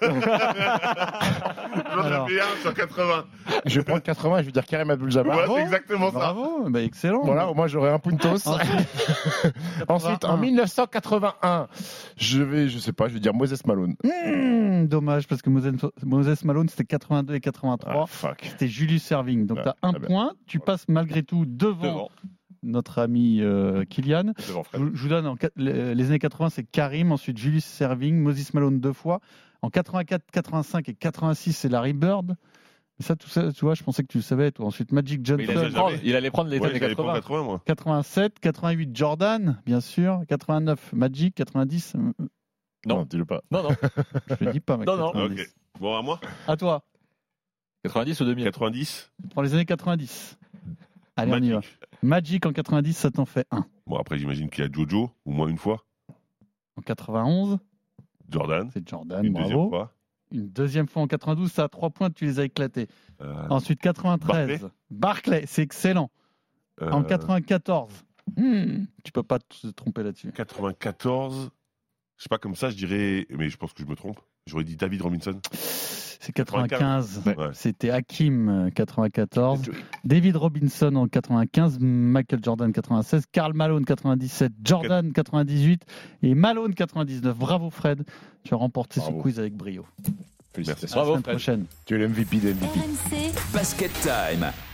J'en ai un sur 80. Je vais prendre 80 et je vais dire Karim Abdul-Jabbar. Ouais, c'est exactement ça. Bravo, bah, excellent. Voilà, au moins j'aurai un puntos. Ensuite, en 1981, je sais pas, je vais dire Moses Malone. Dommage, parce que Moses Malone, c'était 82 et 83. C'était Julius Erving. Donc, tu as un point. Tu passes malgré tout devant. Notre ami Kylian. Je vous donne les années 80, c'est Karim, ensuite Julius Erving, Moses Malone 2 fois. En 84, 85 et 86, c'est Larry Bird. Ça, tout ça, tu vois, je pensais que tu le savais, toi. Ensuite, Magic Johnson. Il allait prendre les années 80. Moi. 87, 88, Jordan, bien sûr. 89, Magic. 90. Non, dis-le pas. Non. Je le dis pas, mec. Non. Okay. Bon, à moi. À toi. 90 ou 2000? 90. Tu prends les années 90. Allez, Magic. on y va. Magic en 90, ça t'en fait 1. Bon, après, j'imagine qu'il y a Jojo, au moins une fois. En 91. Jordan. C'est Jordan, une bravo. Deuxième fois. Une deuxième fois en 92, ça a 3 points, tu les as éclatés. Ensuite, 93. Barclay, c'est excellent. En 94. Tu peux pas te tromper là-dessus. 94. Je sais pas, comme ça, je dirais, mais je pense que je me trompe. J'aurais dit David Robinson. C'est 95. Ouais. C'était Hakim 94. David Robinson en 95. Michael Jordan 96. Karl Malone 97. Jordan 98. Et Malone 99. Bravo Fred. Tu as remporté ce quiz avec brio. Félicitations. Bravo, À la semaine prochaine. Tu es le MVP des MVP. RMC Basket Time.